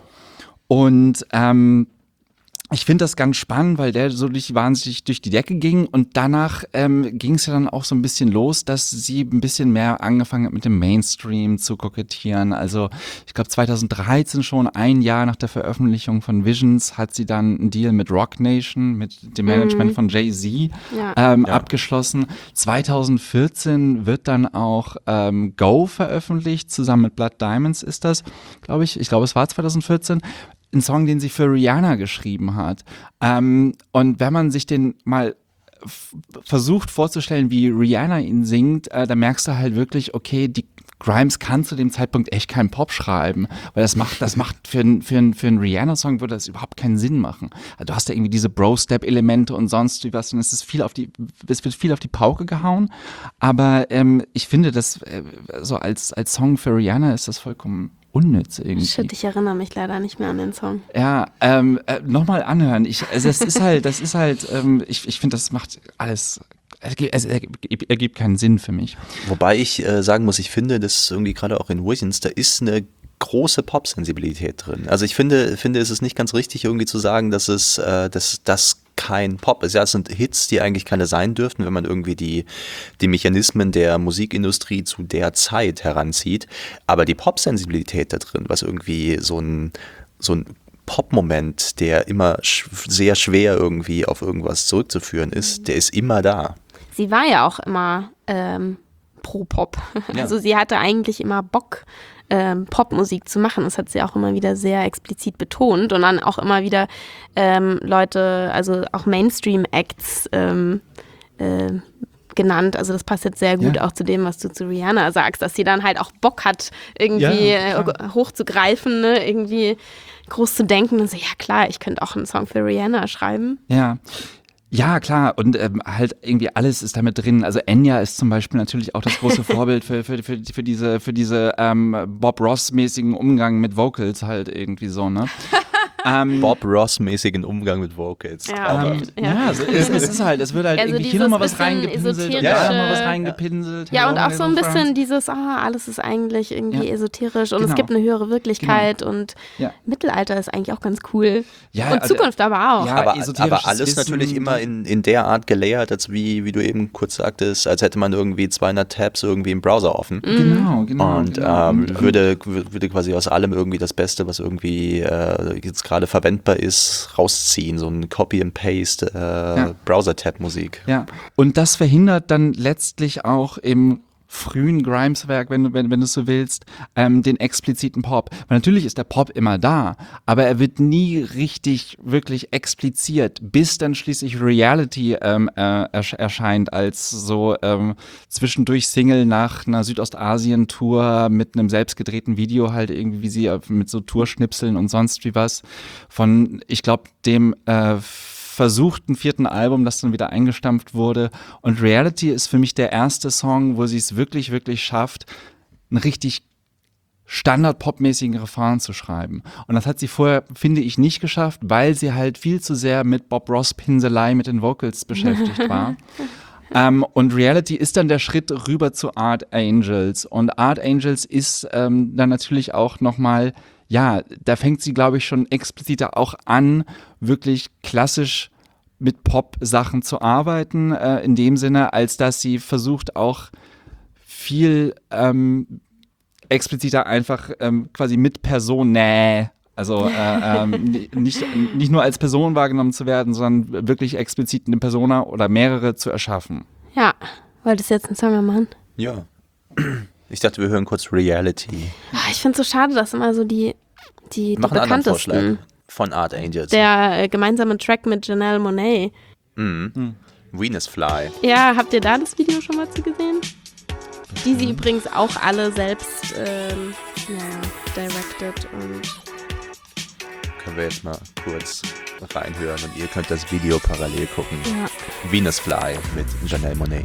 Und ähm, ich finde das ganz spannend, weil der so durch, wahnsinnig durch die Decke ging und danach ähm, ging es ja dann auch so ein bisschen los, dass sie ein bisschen mehr angefangen hat mit dem Mainstream zu kokettieren. Also ich glaube zweitausenddreizehn schon, ein Jahr nach der Veröffentlichung von Visions, hat sie dann einen Deal mit Rock Nation, mit dem Management mhm. von Jay-Z ja. ähm, ja. abgeschlossen. zweitausendvierzehn wird dann auch ähm, Go veröffentlicht, zusammen mit Blood Diamonds ist das, glaube ich. Ich glaube, es war zweitausendvierzehn. Ein Song, den sie für Rihanna geschrieben hat. Ähm, und wenn man sich den mal f- versucht vorzustellen, wie Rihanna ihn singt, äh, da merkst du halt wirklich, okay, die Grimes kann zu dem Zeitpunkt echt keinen Pop schreiben, weil das macht, das macht für einen für ein, für ein Rihanna-Song würde das überhaupt keinen Sinn machen. Also du hast ja irgendwie diese Bro-Step-Elemente und sonst wie was, und es ist viel auf die, es wird viel auf die Pauke gehauen, aber ähm, ich finde, das äh, so als, als Song für Rihanna ist das vollkommen unnütz irgendwie. Shit, ich erinnere mich leider nicht mehr an den Song. Ja, ähm, äh, nochmal anhören. Ich, also das ist halt, das ist halt, ähm, ich, ich finde, das macht alles, es ergibt, ergibt keinen Sinn für mich. Wobei ich äh, sagen muss, ich finde, dass irgendwie gerade auch in Visions, da ist eine große Pop-Sensibilität drin. Also ich finde, finde, es ist nicht ganz richtig, irgendwie zu sagen, dass es, äh, dass das kein Pop ist. Ja, es sind Hits, die eigentlich keine sein dürften, wenn man irgendwie die, die Mechanismen der Musikindustrie zu der Zeit heranzieht. Aber die Pop-Sensibilität da drin, was irgendwie so ein, so ein Pop-Moment, der immer sch- sehr schwer irgendwie auf irgendwas zurückzuführen ist, der ist immer da. Sie war ja auch immer ähm, pro Pop. Ja. Also sie hatte eigentlich immer Bock, ähm, Popmusik zu machen. Das hat sie auch immer wieder sehr explizit betont und dann auch immer wieder ähm, Leute, also auch Mainstream-Acts ähm, äh, genannt. Also das passt jetzt sehr gut ja. auch zu dem, was du zu Rihanna sagst, dass sie dann halt auch Bock hat, irgendwie ja, äh, hochzugreifen, ne? Irgendwie groß zu denken und so, ja klar, ich könnte auch einen Song für Rihanna schreiben. Ja. Ja, klar. Und ähm, halt irgendwie alles ist damit drin. Also Enya ist zum Beispiel natürlich auch das große Vorbild für, für, für, für diese, für diese ähm, Bob Ross-mäßigen Umgang mit Vocals halt irgendwie so, ne? ähm, Bob Ross-mäßigen Umgang mit Vocals. Ja, Aber, okay. ja, ja so, es, es ist halt, es wird halt Also irgendwie hier dieses nochmal was bisschen reingepinselt und da esoterische- nochmal was reingepinselt. Ja, und Hello, auch so ein little bisschen friends. dieses, ah, alles ist eigentlich irgendwie Ja. esoterisch und Genau. es gibt eine höhere Wirklichkeit und Ja. Mittelalter ist eigentlich auch ganz cool. Ja, und also- Zukunft aber auch. Ja, aber, esoterisches aber alles Wissen, natürlich immer in, in der Art gelayert, als wie, wie du eben kurz sagtest, als hätte man irgendwie zweihundert Tabs irgendwie im Browser offen. Genau, genau. Und genau. ähm, Und- würde, würde quasi aus allem irgendwie das Beste, was irgendwie äh, jetzt gerade verwendbar ist, rausziehen. So ein Copy-and-Paste äh, Ja. Browser-Tab-Musik. Ja, und das verhindert dann letztlich auch im frühen Grimes-Werk, wenn du wenn, wenn du es so willst, ähm, den expliziten Pop. Weil natürlich ist der Pop immer da, aber er wird nie richtig, wirklich expliziert, bis dann schließlich Reality ähm, äh, ersch erscheint als so ähm, zwischendurch Single nach einer Südostasien-Tour mit einem selbstgedrehten Video halt irgendwie, wie sie mit so Tourschnipseln und sonst wie was von, ich glaube, dem äh, versuchten vierten Album, das dann wieder eingestampft wurde. Und Reality ist für mich der erste Song, wo sie es wirklich, wirklich schafft, einen richtig standard-popmäßigen Refrain zu schreiben. Und das hat sie vorher, finde ich, nicht geschafft, weil sie halt viel zu sehr mit Bob Ross Pinselei mit den Vocals beschäftigt war. Ähm, und Reality ist dann der Schritt rüber zu Art Angels. Und Art Angels ist ähm, dann natürlich auch nochmal, ja, da fängt sie, glaube ich, schon expliziter auch an, wirklich klassisch mit Pop-Sachen zu arbeiten, äh, in dem Sinne, als dass sie versucht auch viel ähm, expliziter einfach ähm, quasi mit Person, nee, also äh, ähm, nicht, nicht nur als Person wahrgenommen zu werden, sondern wirklich explizit eine Persona oder mehrere zu erschaffen. Ja, wolltest du jetzt einen Song machen? Ja. Ich dachte, wir hören kurz Reality. Ah, Ich finde es so schade, dass immer so die, die, die Mach einen anderen Vorschlag bekanntesten. von Art Angels. Der äh, gemeinsame Track mit Janelle Monáe. Mhm. Venus Fly. Ja, habt ihr da das Video schon mal zu gesehen? Die sie übrigens auch alle selbst ähm, ja, directed und Können wir jetzt mal kurz reinhören und ihr könnt das Video parallel gucken. ja. Venus Fly mit Janelle Monáe.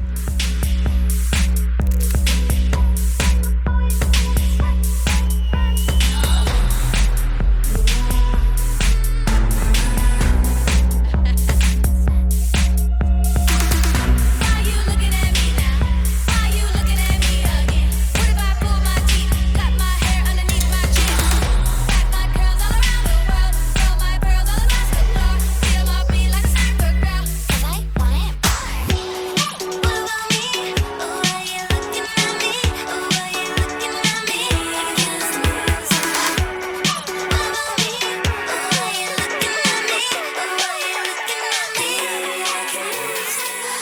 Why you looking at me now? Why you looking at me again? What if I pull my teeth? Got my hair underneath my chin. Got my curls all around the world. Throw my pearls all across the floor. Feel my beat like a sniper girl. 'Cause I want it. What about me? Oh, are you looking at me? Oh, are you looking at me? I can't lose. What about me? Oh, are you looking at me? Oh, are you looking at me? I can't lose.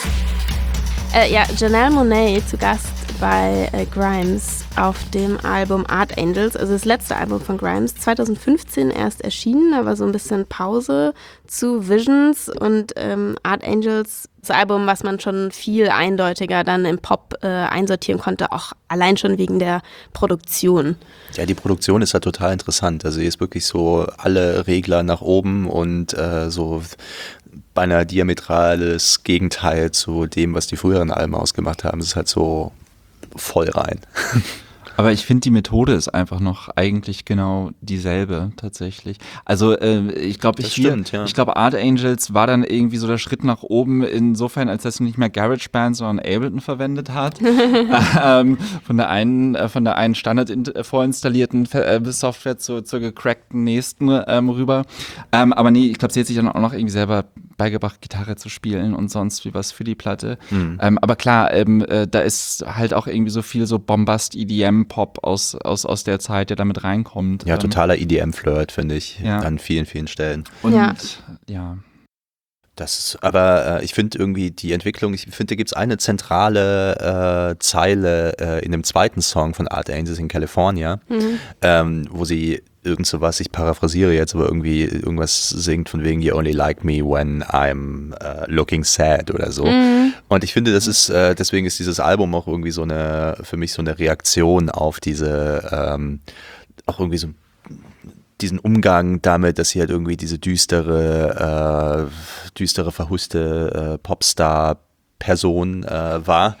Äh, ja, Janelle Monáe zu Gast bei äh, Grimes auf dem Album Art Angels, also das letzte Album von Grimes, zwanzig fünfzehn erst erschienen, aber so ein bisschen Pause zu Visions und ähm, Art Angels, das Album, was man schon viel eindeutiger dann im Pop äh, einsortieren konnte, auch allein schon wegen der Produktion. Ja, die Produktion ist ja total interessant. Also hier ist wirklich so alle Regler nach oben und äh, so beinahe diametrales Gegenteil zu dem, was die früheren Alben ausgemacht haben. Es ist halt so voll rein. Aber ich finde, die Methode ist einfach noch eigentlich genau dieselbe tatsächlich. Also äh, ich glaube, Das ich, hier- stimmt, ja. ich glaube, Art Angels war dann irgendwie so der Schritt nach oben insofern, als dass sie nicht mehr GarageBand, sondern Ableton verwendet hat. ähm, von der einen, äh, von der einen Standard in, äh, vorinstallierten äh, Software zur, zur gecrackten nächsten ähm, rüber. Ähm, aber nee, ich glaube, sie hat sich dann auch noch irgendwie selber beigebracht, Gitarre zu spielen und sonst wie was für die Platte. Mhm. Ähm, aber klar, ähm, äh, da ist halt auch irgendwie so viel so Bombast-E D M-Pop aus, aus, aus der Zeit, der damit reinkommt. Ja, Ähm, totaler E D M-Flirt, finde ich, Ja. an vielen, vielen Stellen. Und Ja. ja. Das ist, aber äh, ich finde irgendwie die Entwicklung, ich finde, da gibt es eine zentrale äh, Zeile äh, in dem zweiten Song von Art Angels in California, ähm, wo sie irgend so was, ich paraphrasiere jetzt, aber irgendwie irgendwas singt von wegen You only like me when I'm uh, looking sad oder so. Und ich finde, das ist, äh, deswegen ist dieses Album auch irgendwie so eine, für mich so eine Reaktion auf diese, ähm, auch irgendwie so diesen Umgang damit, dass sie halt irgendwie diese düstere, äh, düstere, verhusste äh, Popstar Person äh, war.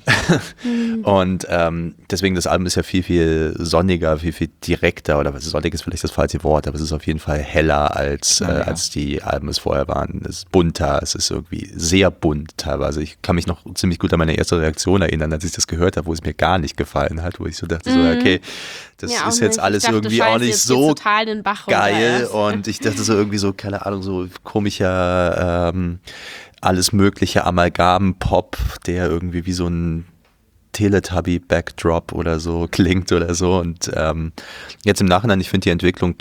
Und ähm, deswegen, das Album ist ja viel, viel sonniger, viel, viel direkter, oder was sonnig ist vielleicht das falsche Wort, aber es ist auf jeden Fall heller, als, Ja, äh, ja. als die Alben es vorher waren. Es ist bunter, es ist irgendwie sehr bunt teilweise. Ich kann mich noch ziemlich gut an meine erste Reaktion erinnern, als ich das gehört habe, wo es mir gar nicht gefallen hat, wo ich so dachte, so, okay, das Ja, auch ist jetzt nicht. alles Ich dachte, irgendwie scheiße, auch nicht jetzt so geht's total den Bach runter geil erst. und ich dachte so irgendwie so, keine Ahnung, so komischer ähm, alles mögliche Amalgam-Pop, der irgendwie wie so ein Teletubby-Backdrop oder so klingt oder so und ähm, jetzt im Nachhinein, ich finde die Entwicklung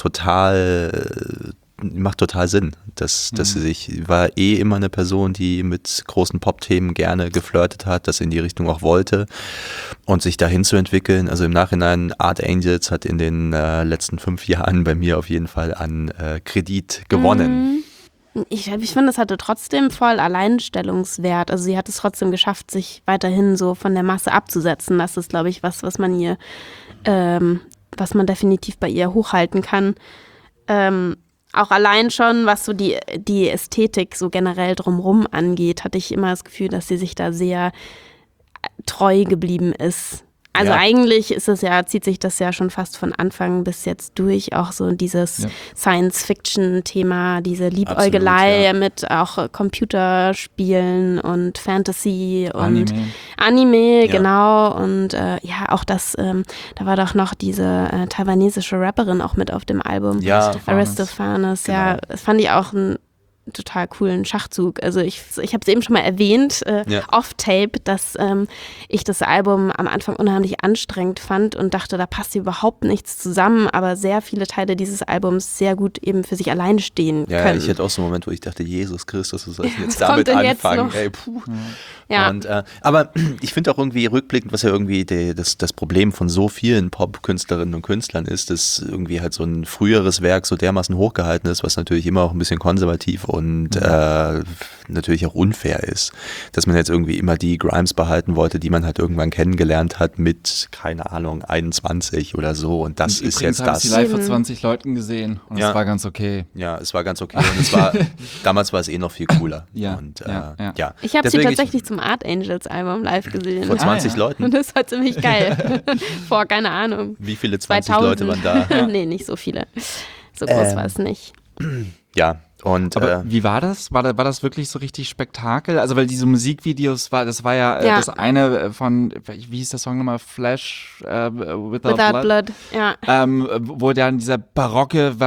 total äh, macht total Sinn, dass, dass sie sich, war eh immer eine Person, die mit großen Pop-Themen gerne geflirtet hat, das in die Richtung auch wollte und sich dahin zu entwickeln, also im Nachhinein Art Angels hat in den äh, letzten fünf Jahren bei mir auf jeden Fall an äh, Kredit gewonnen. Ich, ich finde, es hatte trotzdem voll Alleinstellungswert. Also sie hat es trotzdem geschafft, sich weiterhin so von der Masse abzusetzen. Das ist, glaube ich, was, was man ihr, ähm, was man definitiv bei ihr hochhalten kann. Ähm, auch allein schon, was so die, die Ästhetik so generell drumrum angeht, hatte ich immer das Gefühl, dass sie sich da sehr treu geblieben ist. Also Ja. eigentlich ist es ja, zieht sich das ja schon fast von Anfang bis jetzt durch, auch so dieses Ja. Science-Fiction-Thema, diese Liebäugelei Absolut, ja. mit auch Computerspielen und Fantasy und Anime. Anime, Ja. genau. Und äh, ja, auch das, ähm, da war doch noch diese äh, taiwanesische Rapperin auch mit auf dem Album. Ja. Aristophanes, ja. Genau. Das fand ich auch ein total coolen Schachzug. Also ich, ich habe es eben schon mal erwähnt, äh, Ja. off-tape, dass ähm, ich das Album am Anfang unheimlich anstrengend fand und dachte, da passt überhaupt nichts zusammen, aber sehr viele Teile dieses Albums sehr gut eben für sich allein stehen Ja, können. ich hatte auch so einen Moment, wo ich dachte, Jesus Christus, was soll ich denn jetzt was kommt damit denn jetzt anfangen? noch? Ey, puh. ja. Und, äh, aber ich finde auch irgendwie rückblickend, was ja irgendwie die, das, das Problem von so vielen Pop-Künstlerinnen und Künstlern ist, dass irgendwie halt so ein früheres Werk so dermaßen hochgehalten ist, was natürlich immer auch ein bisschen konservativ und äh, natürlich auch unfair ist. Dass man jetzt irgendwie immer die Grimes behalten wollte, die man halt irgendwann kennengelernt hat mit, keine Ahnung, einundzwanzig oder so und das Und ist übrigens jetzt habe ich das. sie live vor zwanzig Leuten gesehen und Ja. es war ganz okay. Ja, es war ganz okay und es war, damals war es eh noch viel cooler. Ja, und, äh, ja, ja. ja. Ich habe sie Deswegen, tatsächlich zum Art Angels Album live gesehen. Vor zwanzig ja. Leuten. Und das war ziemlich geil. Vor, keine Ahnung. Wie viele zwanzig zweitausend. Leute waren da? Nee, nicht so viele. So groß Ähm. war es nicht. Ja, und Aber äh, wie war das? War, da? war das wirklich so richtig Spektakel? Also weil diese Musikvideos, war, das war ja, äh, Ja. das eine von, wie hieß der Song nochmal? Flash äh, Without, Without Blood? Blood, ja. Ähm, wo dann dieser barocke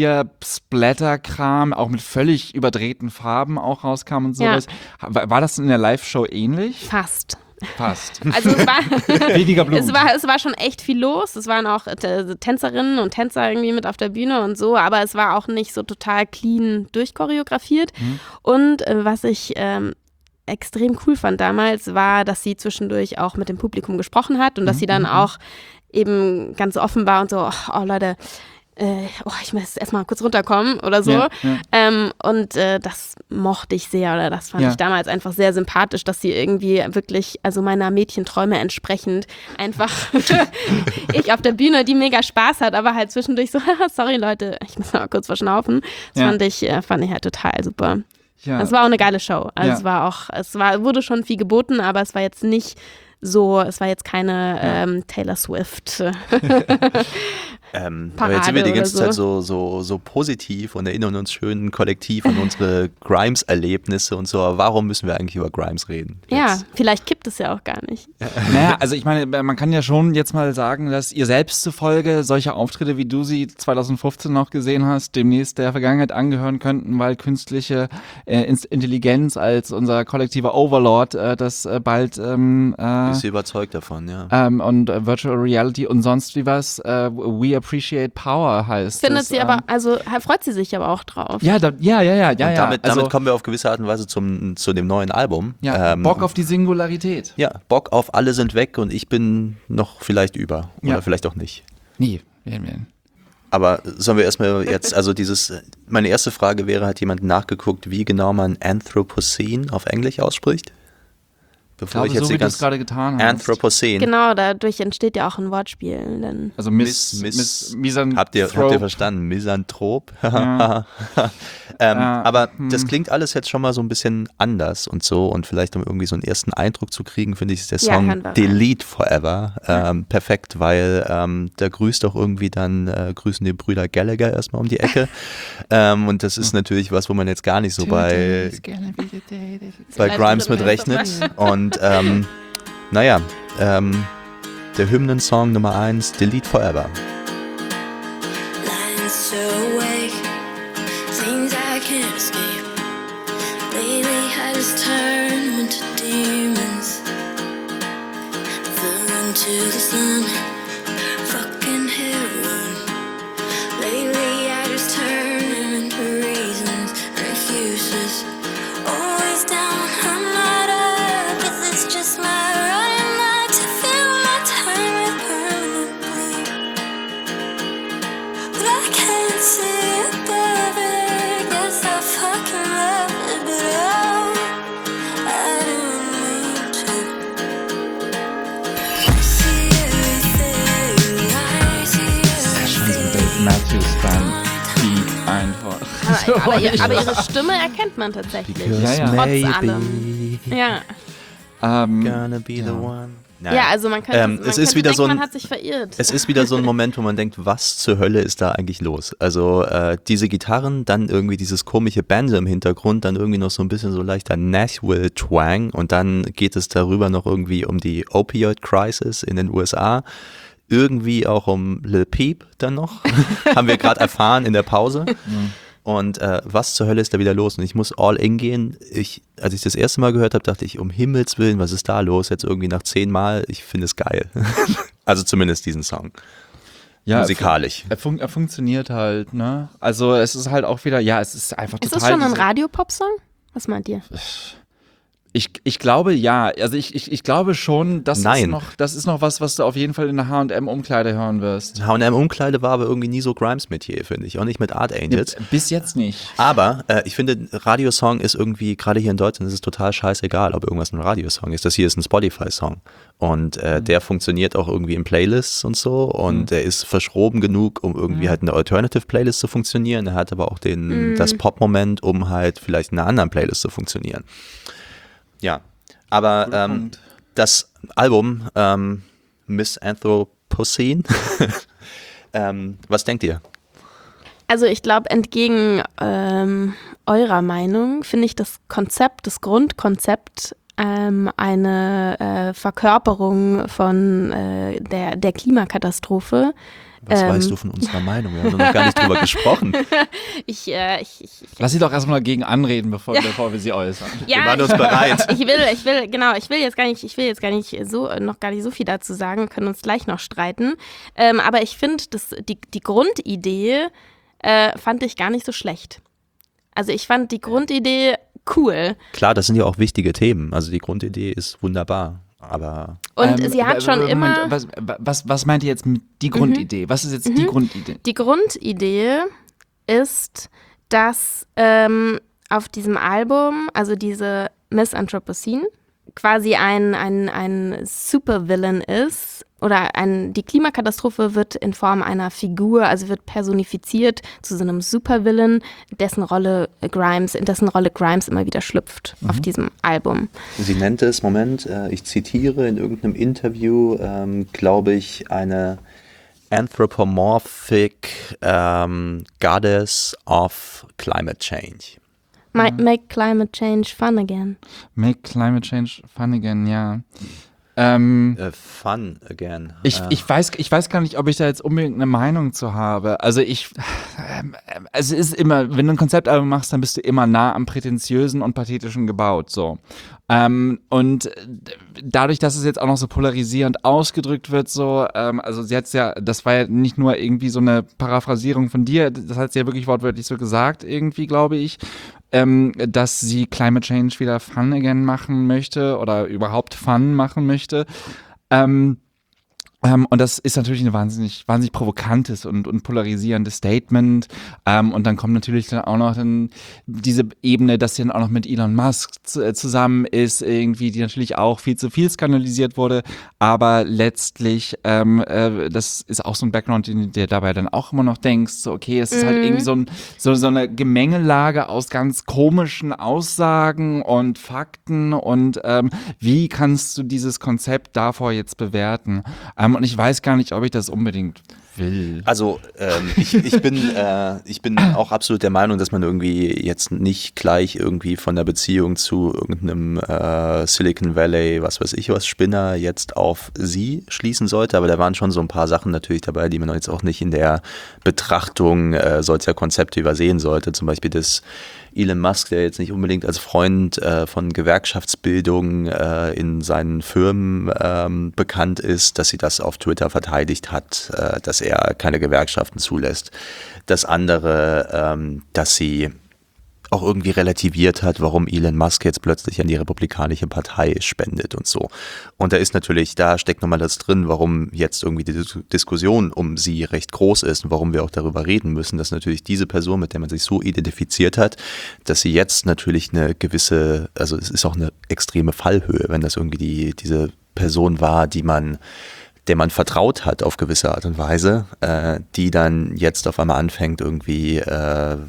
Vampir-Splatter-Kram auch mit völlig überdrehten Farben auch rauskam und Ja. sowas. War, war das in der Live-Show ähnlich? Fast. Fast. Also es war, Weniger Blut. es war, es war schon echt viel los. Es waren auch äh, Tänzerinnen und Tänzer irgendwie mit auf der Bühne und so, aber es war auch nicht so total clean durchchoreografiert. Mhm. Und äh, was ich ähm, extrem cool fand damals, war, dass sie zwischendurch auch mit dem Publikum gesprochen hat und dass sie dann auch eben ganz offen war und so, oh, oh Leute, äh, oh, ich muss erstmal kurz runterkommen oder so. Ja, ja. Ähm, und äh, das mochte ich sehr oder das fand Ja. ich damals einfach sehr sympathisch, dass sie irgendwie wirklich, also meiner Mädchenträume entsprechend, einfach ich auf der Bühne, die mega Spaß hat, aber halt zwischendurch so, sorry Leute, ich muss mal kurz verschnaufen. Das Ja. fand ich, äh, fand ich halt total super. Ja. Es war auch eine geile Show. Also Ja. es war auch, es war, wurde schon viel geboten, aber es war jetzt nicht so, es war jetzt keine ähm, Taylor Swift. Ähm, aber jetzt sind wir die Parade ganze oder Zeit so, so, so positiv und erinnern uns schön kollektiv an unsere Grimes-Erlebnisse und so. Aber warum müssen wir eigentlich über Grimes reden? Ja, Jetzt? vielleicht kippt es ja auch gar nicht. Naja, also ich meine, man kann ja schon jetzt mal sagen, dass ihr selbst zufolge solche Auftritte, wie du sie zwanzig fünfzehn noch gesehen hast, demnächst der Vergangenheit angehören könnten, weil künstliche äh, Intelligenz als unser kollektiver Overlord äh, das äh, bald ähm, äh, Bist du überzeugt davon, ja. ähm, und äh, Virtual Reality und sonst wie was, äh, We Appreciate Power heißt Findet es, sie ähm, aber, also freut sie sich aber auch drauf. Ja, da, ja, ja, ja, ja, und ja. damit, also, damit kommen wir auf gewisse Art und Weise zum, zu dem neuen Album. ja, Ähm, Bock auf die Singularität. Ja, Bock auf alle sind weg und ich bin noch vielleicht über. Oder Ja. vielleicht auch nicht. Nee, werden wir. Aber sollen wir erstmal jetzt, also dieses, meine erste Frage wäre, hat jemand nachgeguckt, wie genau man Anthropocene auf Englisch ausspricht? bevor Ich ich, glaube, jetzt so die wie du es ganze gerade getan hast. Anthropocene. Genau, dadurch entsteht ja auch ein Wortspiel. Denn Also Miss, Miss- Miss, Misanthrop. Habt ihr, habt ihr verstanden? Misanthrop. Ja. ähm, Äh, aber hm. das klingt alles jetzt schon mal so ein bisschen anders und so. Und vielleicht, um irgendwie so einen ersten Eindruck zu kriegen, finde ich, ist der Ja, Song hören wir rein. Delete Forever ähm, perfekt, weil ähm, da grüßt auch irgendwie dann, äh, grüßen die Brüder Gallagher erstmal um die Ecke. ähm, und das ist natürlich was, wo man jetzt gar nicht so bei, bei bleibt Grimes drin, mit weißt du rechnet. Und ähm, naja, ähm, der Hymnensong Nummer eins, Delete Forever. Lying so awake, things I can't escape. Lately I just turn them into demons. Fell into the sun, fucking heroin. Lately I just turn them into reasons and excuses. Always down, I'm not up, 'cause it's just my running night to fill my time with permanent blame. But I can't see above it. Guess I fucking love it, but oh, I don't mean to. I see everything, I see Schon so Dave everything. Matthews dann Beat einfach. aber, aber, ihr, aber ihre Stimme erkennt man tatsächlich. Ja, ja. Trotz allem. Ja. Ähm, Gonna be the one. Naja. ja, also man könnte, Ähm, man es ist könnte wieder denken, so ein- man hat sich verirrt. Es ist wieder so ein Moment, wo man denkt, was zur Hölle ist da eigentlich los? Also äh, diese Gitarren, dann irgendwie dieses komische Banjo im Hintergrund, dann irgendwie noch so ein bisschen so leichter Nashville-Twang und dann geht es darüber noch irgendwie um die Opioid-Crisis in den U S A. Irgendwie auch um Lil Peep dann noch, haben wir gerade erfahren in der Pause. Und äh, was zur Hölle ist da wieder los? Und ich muss all in gehen. Ich, als ich das erste Mal gehört habe, dachte ich, um Himmels Willen, was ist da los? Jetzt irgendwie nach zehn Mal, ich finde es geil. Also zumindest diesen Song. ja, Musikalisch. Er, fun er funktioniert halt, ne? Also es ist halt auch wieder, ja, es ist einfach Ist total. das schon ein diese- Radiopop-Song? Was meint ihr? Ich, ich glaube ja, also ich, ich, ich glaube schon, das Nein. ist noch, das ist noch was, was du auf jeden Fall in der H und M-Umkleide hören wirst. H und M-Umkleide war aber irgendwie nie so Grimes-Metier, finde ich. Auch nicht mit Art Angels. Bis jetzt nicht. Aber äh, ich finde, Radiosong ist irgendwie, gerade hier in Deutschland, ist es total scheißegal, ob irgendwas ein Radiosong ist. Das hier ist ein Spotify-Song. Und äh, der funktioniert auch irgendwie in Playlists und so. Und der ist verschroben genug, um irgendwie halt eine Alternative-Playlist zu funktionieren. Er hat aber auch den, das Pop-Moment, um halt vielleicht in einer anderen Playlist zu funktionieren. Ja, aber Guter ähm, Punkt. das Album ähm, Miss Anthropocene, ähm, was denkt ihr? Also ich glaube, entgegen ähm, eurer Meinung finde ich das Konzept, das Grundkonzept ähm, eine äh, Verkörperung von äh, der, der Klimakatastrophe. Was Ähm. weißt du von unserer Meinung? Wir haben noch gar nicht drüber gesprochen. Ich, äh, ich, ich, ich Lass sie doch erstmal dagegen anreden, bevor, bevor wir sie äußern. ja, Wir waren uns ich, bereit. Ich will, ich will, genau, ich will jetzt gar nicht, ich will jetzt gar nicht so, noch gar nicht so viel dazu sagen, wir können uns gleich noch streiten. Ähm, aber ich finde, dass die, die Grundidee äh, fand ich gar nicht so schlecht. Also ich fand die Grundidee cool. Klar, das sind ja auch wichtige Themen. Also die Grundidee ist wunderbar. Aber Und Ähm, sie hat w- schon Moment, immer. Was, was, was meint ihr jetzt mit die Grundidee? Was ist jetzt die Grundidee? Die Grundidee ist, dass ähm, auf diesem Album, also diese Miss Anthropocene, quasi ein, ein, ein Supervillain ist oder ein, die Klimakatastrophe wird in Form einer Figur, also wird personifiziert zu so einem Supervillain, dessen Rolle Grimes, in dessen Rolle Grimes immer wieder schlüpft auf diesem Album. sie nennt es, Moment, äh, ich zitiere in irgendeinem Interview, ähm, glaube ich, eine anthropomorphic ähm, goddess of climate change. Might make climate change fun again. Make climate change fun again, ja. Ähm, Äh, fun again. ich, äh, ich, weiß, ich weiß gar nicht, ob ich da jetzt unbedingt eine Meinung zu habe. Also ich, ähm, also es ist immer, wenn du ein Konzeptalbum machst, dann bist du immer nah am Prätentiösen und Pathetischen gebaut, so. Ähm, und dadurch, dass es jetzt auch noch so polarisierend ausgedrückt wird, so, ähm, also sie hat's ja, das war ja nicht nur irgendwie so eine Paraphrasierung von dir, das hat sie ja wirklich wortwörtlich so gesagt, irgendwie, glaube ich, ähm, dass sie Climate Change wieder fun again machen möchte oder überhaupt fun machen möchte. Ähm, Ähm, und das ist natürlich ein wahnsinnig, wahnsinnig provokantes und, und polarisierendes Statement. Ähm, und dann kommt natürlich dann auch noch dann diese Ebene, dass sie dann auch noch mit Elon Musk zu, äh, zusammen ist, irgendwie, die natürlich auch viel zu viel skandalisiert wurde. Aber letztlich, ähm, äh, das ist auch so ein Background, den dir dabei dann auch immer noch denkst, so, okay, es ist halt irgendwie so, ein, so, so eine Gemengelage aus ganz komischen Aussagen und Fakten und ähm, wie kannst du dieses Konzept davor jetzt bewerten? Ähm, und ich weiß gar nicht, ob ich das unbedingt will. Also ähm, ich, ich, bin, äh, ich bin auch absolut der Meinung, dass man irgendwie jetzt nicht gleich irgendwie von der Beziehung zu irgendeinem äh, Silicon Valley, was weiß ich was, Spinner jetzt auf sie schließen sollte, aber da waren schon so ein paar Sachen natürlich dabei, die man jetzt auch nicht in der Betrachtung äh, solcher Konzepte übersehen sollte. Zum Beispiel das Elon Musk, der jetzt nicht unbedingt als Freund äh, von Gewerkschaftsbildung äh, in seinen Firmen ähm, bekannt ist, dass sie das auf Twitter verteidigt hat, äh, dass er keine Gewerkschaften zulässt. Das andere, ähm, dass sie auch irgendwie relativiert hat, warum Elon Musk jetzt plötzlich an die Republikanische Partei spendet und so. Und da ist natürlich, da steckt nochmal das drin, warum jetzt irgendwie die Dis- Diskussion um sie recht groß ist und warum wir auch darüber reden müssen, dass natürlich diese Person, mit der man sich so identifiziert hat, dass sie jetzt natürlich eine gewisse, also es ist auch eine extreme Fallhöhe, wenn das irgendwie die, diese Person war, die man der man vertraut hat auf gewisse Art und Weise, äh, die dann jetzt auf einmal anfängt, irgendwie äh,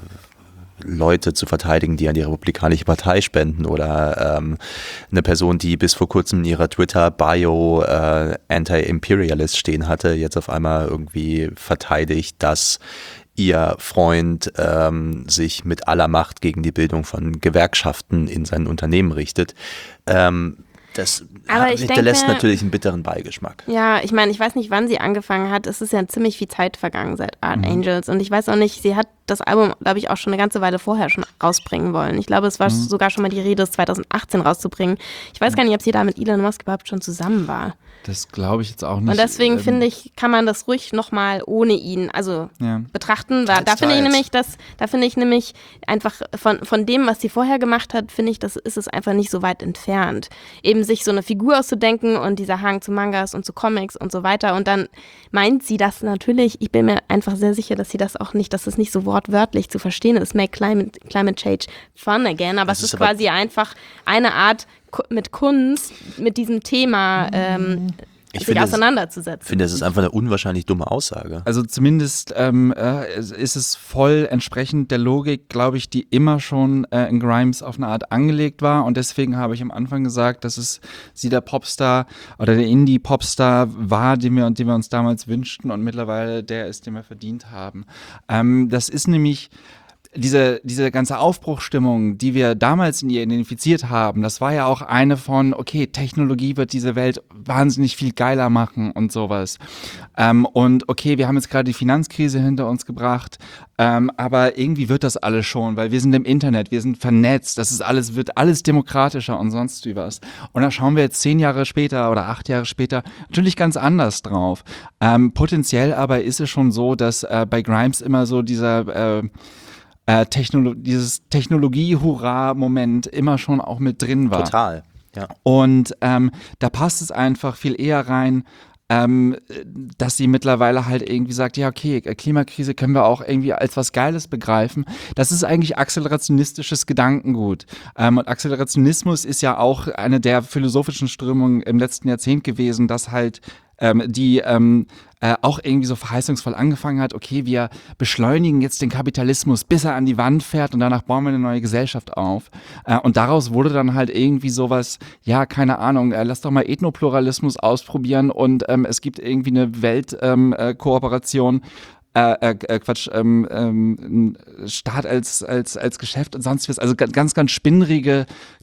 Leute zu verteidigen, die an die Republikanische Partei spenden oder ähm, eine Person, die bis vor kurzem in ihrer Twitter-Bio äh, Anti-Imperialist stehen hatte, jetzt auf einmal irgendwie verteidigt, dass ihr Freund ähm, sich mit aller Macht gegen die Bildung von Gewerkschaften in seinen Unternehmen richtet. Ähm, das Aber ich hinterlässt denke- natürlich einen bitteren Beigeschmack. Ja, ich meine, ich weiß nicht, wann sie angefangen hat. Es ist ja ziemlich viel Zeit vergangen seit Art Angels. Und ich weiß auch nicht, sie hat das Album, glaube ich, auch schon eine ganze Weile vorher schon rausbringen wollen. Ich glaube, es war sogar schon mal die Rede, es zwanzig achtzehn rauszubringen. Ich weiß gar nicht, ob sie da mit Elon Musk überhaupt schon zusammen war. Das glaube ich jetzt auch nicht. Und deswegen ähm, finde ich, kann man das ruhig nochmal ohne ihn, also Ja. betrachten. Da, Teils, da finde ich teils. nämlich, dass, da finde ich nämlich einfach von, von dem, was sie vorher gemacht hat, finde ich, das ist es einfach nicht so weit entfernt. Eben sich so eine Figur auszudenken und dieser Hang zu Mangas und zu Comics und so weiter. Und dann meint sie das natürlich, ich bin mir einfach sehr sicher, dass sie das auch nicht, dass es nicht so wortwörtlich zu verstehen ist. Make climate, climate change fun again. Aber Das es ist ist aber- quasi einfach eine Art, ku- mit Kunst, mit diesem Thema ähm, Ich sich finde, es- auseinanderzusetzen. Ich finde, das ist einfach eine unwahrscheinlich dumme Aussage. Also zumindest ähm, äh, es- ist es voll entsprechend der Logik, glaube ich, die immer schon äh, in Grimes auf eine Art angelegt war. Und deswegen habe ich am Anfang gesagt, dass es sie der Popstar oder der Indie-Popstar war, den wir, den wir uns damals wünschten und mittlerweile der ist, den wir verdient haben. Ähm, das ist nämlich diese, diese ganze Aufbruchstimmung, die wir damals in ihr identifiziert haben, das war ja auch eine von, okay, Technologie wird diese Welt wahnsinnig viel geiler machen und sowas. Ähm, und okay, wir haben jetzt gerade die Finanzkrise hinter uns gebracht, ähm, aber irgendwie wird das alles schon, weil wir sind im Internet, wir sind vernetzt, das ist alles, wird alles demokratischer und sonst wie was. Und da schauen wir jetzt zehn Jahre später oder acht Jahre später natürlich ganz anders drauf. Ähm, potenziell aber ist es schon so, dass äh, bei Grimes immer so dieser äh, Äh, Technolo- dieses Technologie-Hurra-Moment immer schon auch mit drin war. Total. Ja. Und ähm, da passt es einfach viel eher rein, ähm, dass sie mittlerweile halt irgendwie sagt, ja okay, Klimakrise können wir auch irgendwie als was Geiles begreifen. Das ist eigentlich akzelerationistisches Gedankengut. Ähm, und Akzelerationismus ist ja auch eine der philosophischen Strömungen im letzten Jahrzehnt gewesen, dass halt ähm, die ähm, äh, auch irgendwie so verheißungsvoll angefangen hat, okay, wir beschleunigen jetzt den Kapitalismus, bis er an die Wand fährt und danach bauen wir eine neue Gesellschaft auf. Äh, und daraus wurde dann halt irgendwie sowas, ja, keine Ahnung, äh, lass doch mal Ethnopluralismus ausprobieren und ähm, es gibt irgendwie eine Weltkooperation, ähm, äh, Kooperation, Äh, äh, Quatsch, ähm, ähm, Staat als, als, als Geschäft und sonst was, also ga- ganz, ganz spinnrige,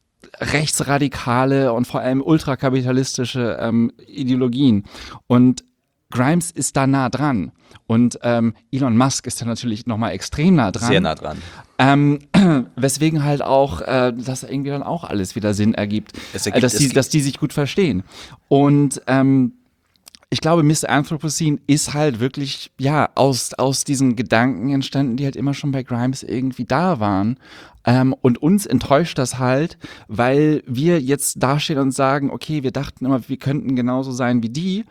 rechtsradikale und vor allem ultrakapitalistische ähm, Ideologien. Und Grimes ist da nah dran. Und ähm, Elon Musk ist da natürlich nochmal extrem nah dran. Sehr nah dran. Ähm, weswegen halt auch äh, das irgendwie dann auch alles wieder Sinn ergibt, Es äh, ergibt- dass, es die, gibt- dass die sich gut verstehen. Und ähm, ich glaube, Mister Anthropocene ist halt wirklich, ja, aus, aus diesen Gedanken entstanden, die halt immer schon bei Grimes irgendwie da waren. Ähm, und uns enttäuscht das halt, weil wir jetzt dastehen und sagen, okay, wir dachten immer, wir könnten genauso sein wie die.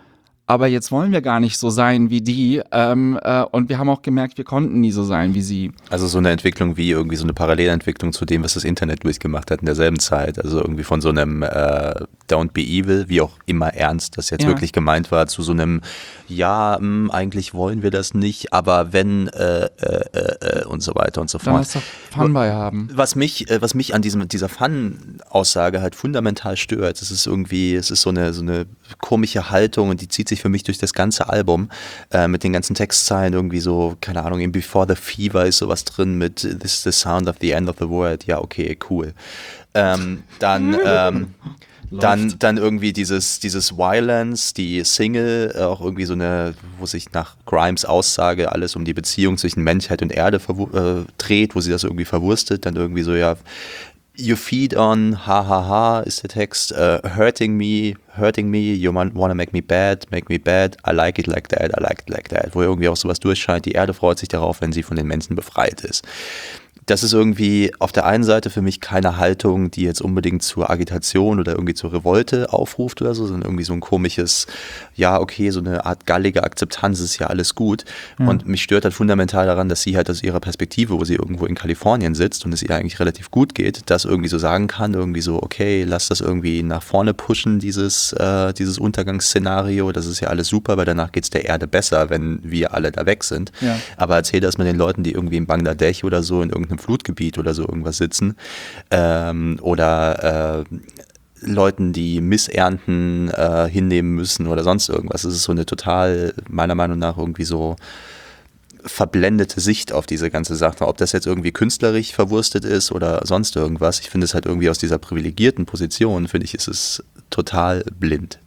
aber jetzt wollen wir gar nicht so sein wie die ähm, äh, und wir haben auch gemerkt, wir konnten nie so sein wie sie. Also so eine Entwicklung wie irgendwie so eine Parallelentwicklung zu dem, was das Internet durchgemacht hat in derselben Zeit. Also irgendwie von so einem äh, Don't be evil, wie auch immer ernst das jetzt Ja. wirklich gemeint war, zu so einem, ja, mh, eigentlich wollen wir das nicht, aber wenn äh, äh, äh, und so weiter und so Dann fort. lass doch Fun bei haben. Was mich, äh, was mich an diesem, dieser Fun-Aussage halt fundamental stört, es ist irgendwie, es ist so eine, so eine komische Haltung und die zieht sich für mich durch das ganze Album äh, mit den ganzen Textzeilen irgendwie so, keine Ahnung, in Before the Fever ist sowas drin mit This is the sound of the end of the world, ja okay, cool. Ähm, dann ähm, Dann, dann irgendwie dieses, dieses Violence, die Single, äh, auch irgendwie so eine, wo sich nach Grimes Aussage alles um die Beziehung zwischen Menschheit und Erde verwu- äh, dreht, wo sie das irgendwie verwurstet, dann irgendwie so, ja, you feed on, ha ha ha, ist der Text, uh, hurting me, hurting me, you wanna make me bad, make me bad, I like it like that, I like it like that, wo irgendwie auch sowas durchscheint, die Erde freut sich darauf, wenn sie von den Menschen befreit ist. Das ist irgendwie auf der einen Seite für mich keine Haltung, die jetzt unbedingt zur Agitation oder irgendwie zur Revolte aufruft oder so, sondern irgendwie so ein komisches, ja, okay, so eine Art gallige Akzeptanz, ist ja alles gut. Ja. Und mich stört halt fundamental daran, dass sie halt aus ihrer Perspektive, wo sie irgendwo in Kalifornien sitzt und es ihr eigentlich relativ gut geht, das irgendwie so sagen kann, irgendwie so, okay, lass das irgendwie nach vorne pushen, dieses, äh, dieses Untergangsszenario, das ist ja alles super, weil danach geht es der Erde besser, wenn wir alle da weg sind. Ja. Aber erzähl das mal den Leuten, die irgendwie in Bangladesch oder so in irgendeinem Flutgebiet oder so irgendwas sitzen ähm, oder äh, Leuten, die Missernten äh, hinnehmen müssen oder sonst irgendwas. Es ist so eine total, meiner Meinung nach, irgendwie so verblendete Sicht auf diese ganze Sache. Ob das jetzt irgendwie künstlerisch verwurstet ist oder sonst irgendwas. Ich finde es halt irgendwie aus dieser privilegierten Position, finde ich, ist es total blind.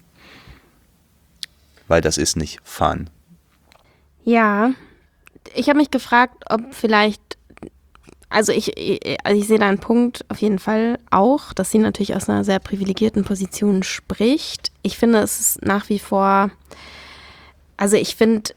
Weil das ist nicht Fun. Ja, ich habe mich gefragt, ob vielleicht, also ich, also ich sehe da einen Punkt auf jeden Fall auch, dass sie natürlich aus einer sehr privilegierten Position spricht. Ich finde, es ist nach wie vor, also ich finde,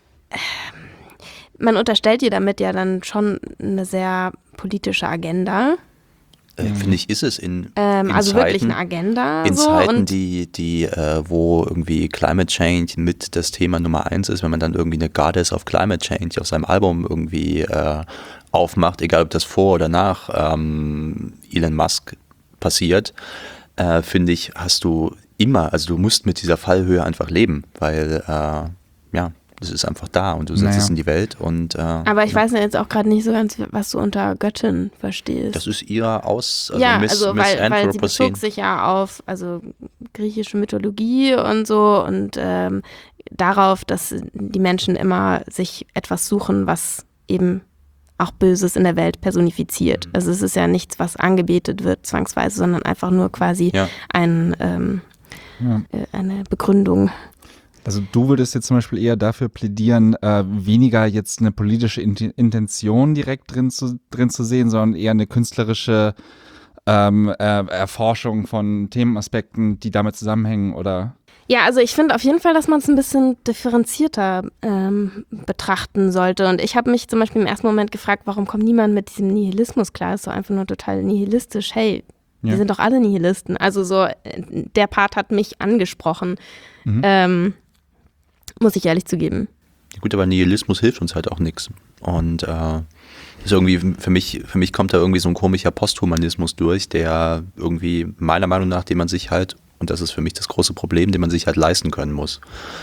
man unterstellt ihr damit ja dann schon eine sehr politische Agenda. Äh, finde ich, ist es in, Ähm, in also Zeiten, wirklich eine Agenda. in so, Zeiten, und die, die äh, wo irgendwie Climate Change mit das Thema Nummer eins ist, wenn man dann irgendwie eine Goddess of Climate Change auf seinem Album irgendwie äh, aufmacht, egal ob das vor oder nach ähm, Elon Musk passiert, äh, finde ich, hast du immer, also du musst mit dieser Fallhöhe einfach leben, weil äh, ja, das ist einfach da und du setzt Naja. es in die Welt und äh, aber ich weiß ja jetzt auch gerade nicht so ganz, was du unter Göttin verstehst. das ist ihr Aus, also ja, Miss, also Miss weil, weil sie Anthropocene. bezog sich ja auf also griechische Mythologie und so und ähm, darauf, dass die Menschen immer sich etwas suchen, was eben auch Böses in der Welt personifiziert. Also es ist ja nichts, was angebetet wird zwangsweise, sondern einfach nur quasi Ja. ein, ähm, Ja. äh, eine Begründung. Also du würdest jetzt zum Beispiel eher dafür plädieren, äh, weniger jetzt eine politische Int- Intention direkt drin zu, drin zu sehen, sondern eher eine künstlerische ähm, äh, Erforschung von Themenaspekten, die damit zusammenhängen, oder? Ja, also ich finde auf jeden Fall, dass man es ein bisschen differenzierter ähm, betrachten sollte. Und ich habe mich zum Beispiel im ersten Moment gefragt, warum kommt niemand mit diesem Nihilismus klar? Ist so einfach nur total nihilistisch. Hey, Ja. wir sind doch alle Nihilisten. Also so, äh, der Part hat mich angesprochen. Mhm. Ähm, muss ich ehrlich zugeben. Gut, aber Nihilismus hilft uns halt auch nichts. Und äh, ist irgendwie für mich, für mich kommt da irgendwie so ein komischer Posthumanismus durch, der irgendwie meiner Meinung nach, den man sich halt, und das ist für mich das große Problem, den man sich halt leisten können muss.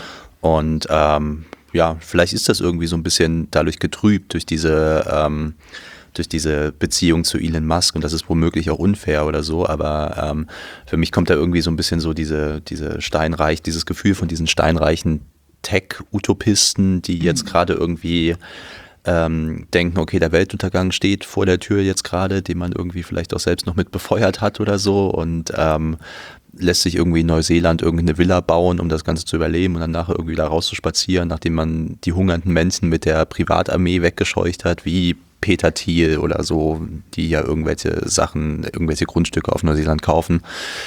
Und ähm, ja, vielleicht ist das irgendwie so ein bisschen dadurch getrübt, durch diese, ähm, durch diese Beziehung zu Elon Musk, und das ist womöglich auch unfair oder so, aber ähm, für mich kommt da irgendwie so ein bisschen so diese, diese steinreich, dieses Gefühl von diesen steinreichen Tech-Utopisten, die jetzt gerade irgendwie ähm, denken, okay, der Weltuntergang steht vor der Tür jetzt gerade, den man irgendwie vielleicht auch selbst noch mit befeuert hat oder so, und ähm, lässt sich irgendwie in Neuseeland irgendeine Villa bauen, um das Ganze zu überleben und dann nachher irgendwie da raus zu spazieren, nachdem man die hungernden Menschen mit der Privatarmee weggescheucht hat, wie Peter Thiel oder so, die ja irgendwelche Sachen, irgendwelche Grundstücke auf Neuseeland kaufen.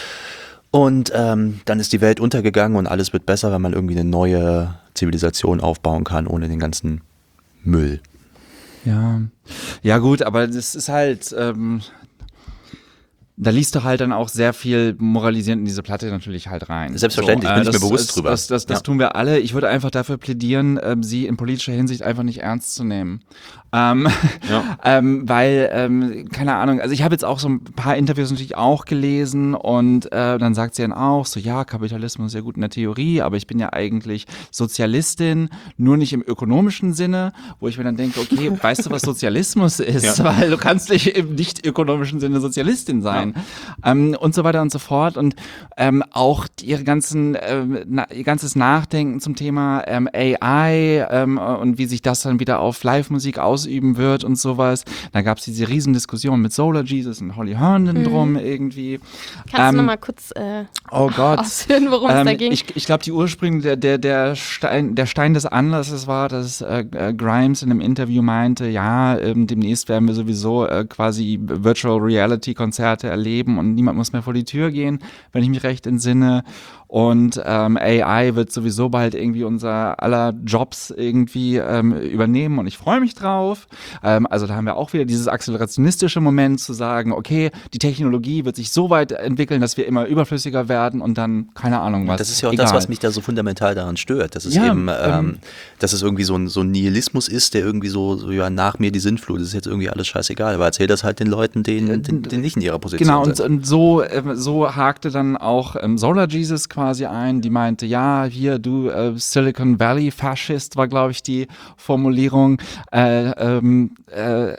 Und ähm, dann ist die Welt untergegangen und alles wird besser, wenn man irgendwie eine neue Zivilisation aufbauen kann, ohne den ganzen Müll. Ja, ja gut, aber das ist halt, ähm, da liest du halt dann auch sehr viel moralisierend in diese Platte natürlich halt rein. Selbstverständlich, bin ich das, mir bewusst das, drüber. Das, das, das Ja. tun wir alle. Ich würde einfach dafür plädieren, ähm, sie in politischer Hinsicht einfach nicht ernst zu nehmen. Ähm, Ja. ähm, weil, ähm, keine Ahnung, also ich habe jetzt auch so ein paar Interviews natürlich auch gelesen und äh, dann sagt sie dann auch so, ja, Kapitalismus ist ja gut in der Theorie, aber ich bin ja eigentlich Sozialistin, nur nicht im ökonomischen Sinne, wo ich mir dann denke, okay, weißt du, was Sozialismus ist? Ja. Weil du kannst nicht im nicht ökonomischen Sinne Sozialistin sein. Ähm, und so weiter und so fort. Und ähm, auch ihre ganzen, ähm, na, ihr ganzes Nachdenken zum Thema ähm, A I ähm, und wie sich das dann wieder auf Live-Musik ausüben wird und sowas. Da gab es diese Riesendiskussion mit Solar Jesus und Holly Herndon drum irgendwie. Kannst du Ähm, noch mal kurz äh, Oh Gott. ausführen, worum es da Ähm, ging? ich ich glaube, die Ursprünge, der, der, der, Stein, der Stein des Anlasses war, dass äh, äh, Grimes in einem Interview meinte, ja, ähm, demnächst werden wir sowieso äh, quasi Virtual Reality Konzerte erleben und niemand muss mehr vor die Tür gehen, wenn ich mich recht entsinne. Und ähm, A I wird sowieso bald irgendwie unser aller Jobs irgendwie ähm, übernehmen und ich freue mich drauf. Ähm, also da haben wir auch wieder dieses akzelerationistische Moment zu sagen, okay, die Technologie wird sich so weit entwickeln, dass wir immer überflüssiger werden und dann, keine Ahnung was. Das ist ja auch egal. das, was mich da so fundamental daran stört. Dass es Ja, eben, ähm, ähm, dass es irgendwie so ein, so ein Nihilismus ist, der irgendwie so, so, ja, nach mir die Sintflut, das ist jetzt irgendwie alles scheißegal. Aber erzähl das halt den Leuten, denen, denen, denen nicht in ihrer Position Genau, und, sind. und so, ähm, so hakte dann auch ähm, Solar Jesus quasi ein, die meinte, ja, hier, du äh, Silicon Valley Faschist war, glaube ich, die Formulierung, äh, ähm, äh,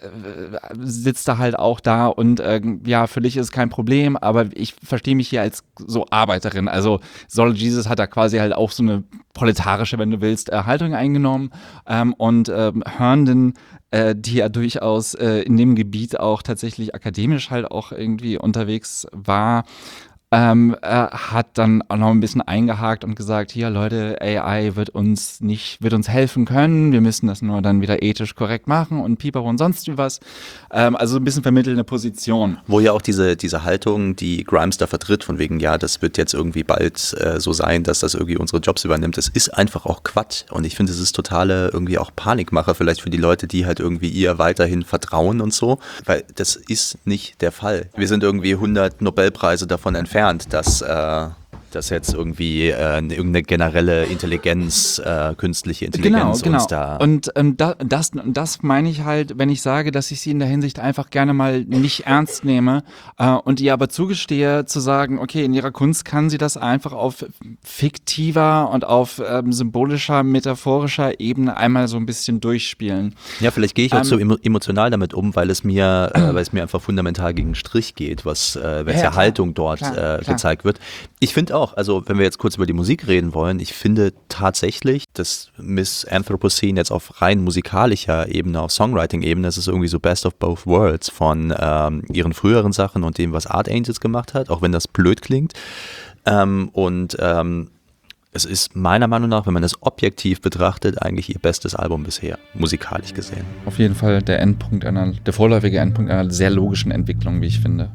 sitzt da halt auch da und äh, ja, für dich ist es kein Problem, aber ich verstehe mich hier als so Arbeiterin. Also Solar Jesus hat da quasi halt auch so eine proletarische, wenn du willst, äh, Haltung eingenommen ähm, und ähm, Herndon äh, die ja durchaus äh, in dem Gebiet auch tatsächlich akademisch halt auch irgendwie unterwegs war, ähm, äh, hat dann auch noch ein bisschen eingehakt und gesagt, hier Leute, A I wird uns nicht, wird uns helfen können, wir müssen das nur dann wieder ethisch korrekt machen und Pipapo und sonst wie was. Ähm, also ein bisschen vermittelnde Position. Wo ja auch diese, diese Haltung, die Grimes da vertritt, von wegen, ja, das wird jetzt irgendwie bald äh, so sein, dass das irgendwie unsere Jobs übernimmt, das ist einfach auch Quatsch. Und ich finde, es ist totale irgendwie auch Panikmacher vielleicht für die Leute, die halt irgendwie ihr weiterhin vertrauen und so, weil das ist nicht der Fall. Wir sind irgendwie hundert Nobelpreise davon entfernt, dass, äh, dass jetzt irgendwie äh, irgendeine generelle Intelligenz, äh, künstliche Intelligenz Genau, uns genau. da... Und ähm, da, das, das meine ich halt, wenn ich sage, dass ich sie in der Hinsicht einfach gerne mal nicht ernst nehme äh, und ihr aber zugestehe, zu sagen, okay, in ihrer Kunst kann sie das einfach auf fiktiver und auf ähm, symbolischer, metaphorischer Ebene einmal so ein bisschen durchspielen. Ja, vielleicht gehe ich auch Ähm, so emo emotional damit um, weil es mir, äh, weil es mir einfach fundamental gegen den Strich geht, was äh, welche Ja, klar. Haltung dort Klar, äh, klar. gezeigt wird. Ich finde auch, also wenn wir jetzt kurz über die Musik reden wollen, ich finde tatsächlich, dass Miss Anthropocene jetzt auf rein musikalischer Ebene, auf Songwriting-Ebene, das ist irgendwie so Best of Both Worlds von ähm, ihren früheren Sachen und dem, was Art Angels gemacht hat, auch wenn das blöd klingt. Ähm, und ähm, es ist meiner Meinung nach, wenn man das objektiv betrachtet, eigentlich ihr bestes Album bisher, musikalisch gesehen. Auf jeden Fall der Endpunkt einer, der vorläufige Endpunkt einer sehr logischen Entwicklung, wie ich finde.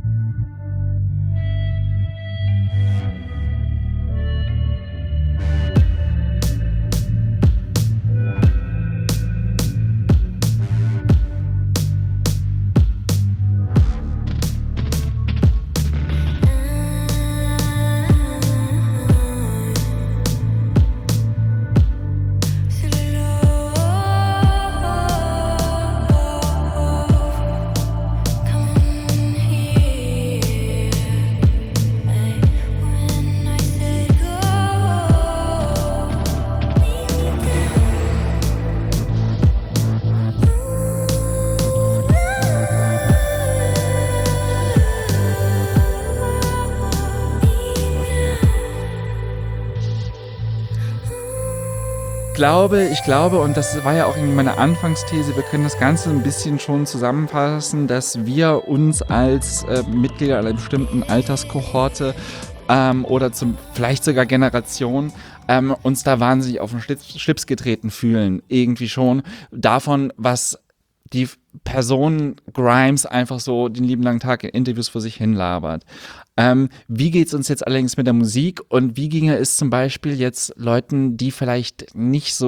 glaube, ich glaube, und das war ja auch irgendwie meine Anfangsthese, wir können das Ganze ein bisschen schon zusammenfassen, dass wir uns als äh, Mitglieder einer bestimmten Alterskohorte ähm, oder zum, vielleicht sogar Generation ähm, uns da wahnsinnig auf den Schlips, Schlips getreten fühlen, irgendwie schon, davon, was die Person Grimes einfach so den lieben langen Tag in Interviews vor sich hin labert. Ähm, wie geht's uns jetzt allerdings mit der Musik und wie ginge es zum Beispiel jetzt Leuten, die vielleicht nicht so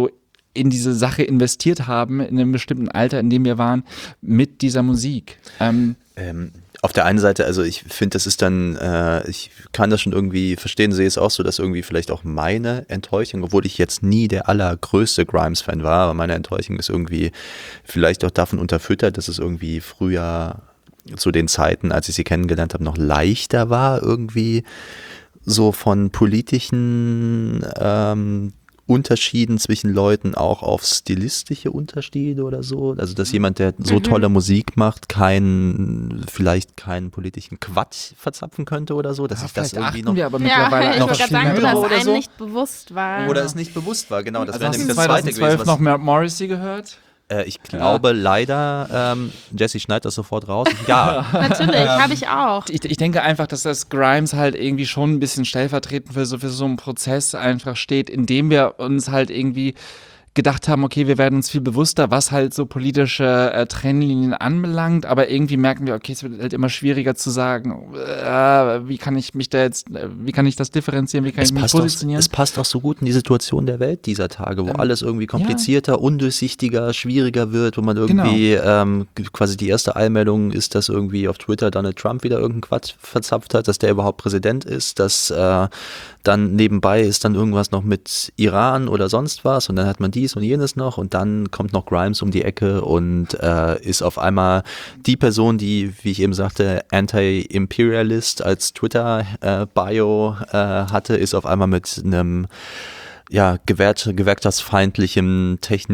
in diese Sache investiert haben, in einem bestimmten Alter, in dem wir waren, mit dieser Musik. Ähm, Ähm, auf der einen Seite, also ich finde, das ist dann, äh, ich kann das schon irgendwie verstehen, sehe es auch so, dass irgendwie vielleicht auch meine Enttäuschung, obwohl ich jetzt nie der allergrößte Grimes-Fan war, aber meine Enttäuschung ist irgendwie vielleicht auch davon unterfüttert, dass es irgendwie früher zu den Zeiten, als ich sie kennengelernt habe, noch leichter war, irgendwie so von politischen ähm, Unterschieden zwischen Leuten auch auf stilistische Unterschiede oder so. Also dass jemand, der so tolle Musik macht, keinen, vielleicht keinen politischen Quatsch verzapfen könnte oder so, dass ja, ich das vielleicht irgendwie achten noch... wir aber Ja, mittlerweile ich noch wollte viel gerade sagen, mehr dass drauf. es oder einem so. nicht bewusst war. Oder es nicht bewusst war, genau. Das Also wäre hast nämlich du das Zweite zweitausendzwölf gewesen. noch Was, mehr Morrissey gehört? äh, ich glaube leider, ähm, Jesse schneidet das sofort raus. Ja, Natürlich, habe ich auch. Ich, ich denke einfach, dass das Grimes halt irgendwie schon ein bisschen stellvertretend für so, für so einen Prozess einfach steht, in dem wir uns halt irgendwie gedacht haben, okay, wir werden uns viel bewusster, was halt so politische äh, Trennlinien anbelangt, aber irgendwie merken wir, okay, es wird halt immer schwieriger zu sagen, äh, wie kann ich mich da jetzt, äh, wie kann ich das differenzieren, wie kann es ich mich passt, auch, positionieren? es passt auch so gut in die Situation der Welt dieser Tage, wo alles irgendwie komplizierter, undurchsichtiger, schwieriger wird, wo man irgendwie ähm, quasi die erste Eilmeldung ist, dass irgendwie auf Twitter Donald Trump wieder irgendeinen Quatsch verzapft hat, dass der überhaupt Präsident ist, dass äh, dann nebenbei ist dann irgendwas noch mit Iran oder sonst was und dann hat man dies und jenes noch und dann kommt noch Grimes um die Ecke und äh, ist auf einmal die Person, die, wie ich eben sagte, Anti-Imperialist als Twitter-Bio äh, äh, hatte, ist auf einmal mit einem ja, gewährt, gewerkschaftsfeindlichen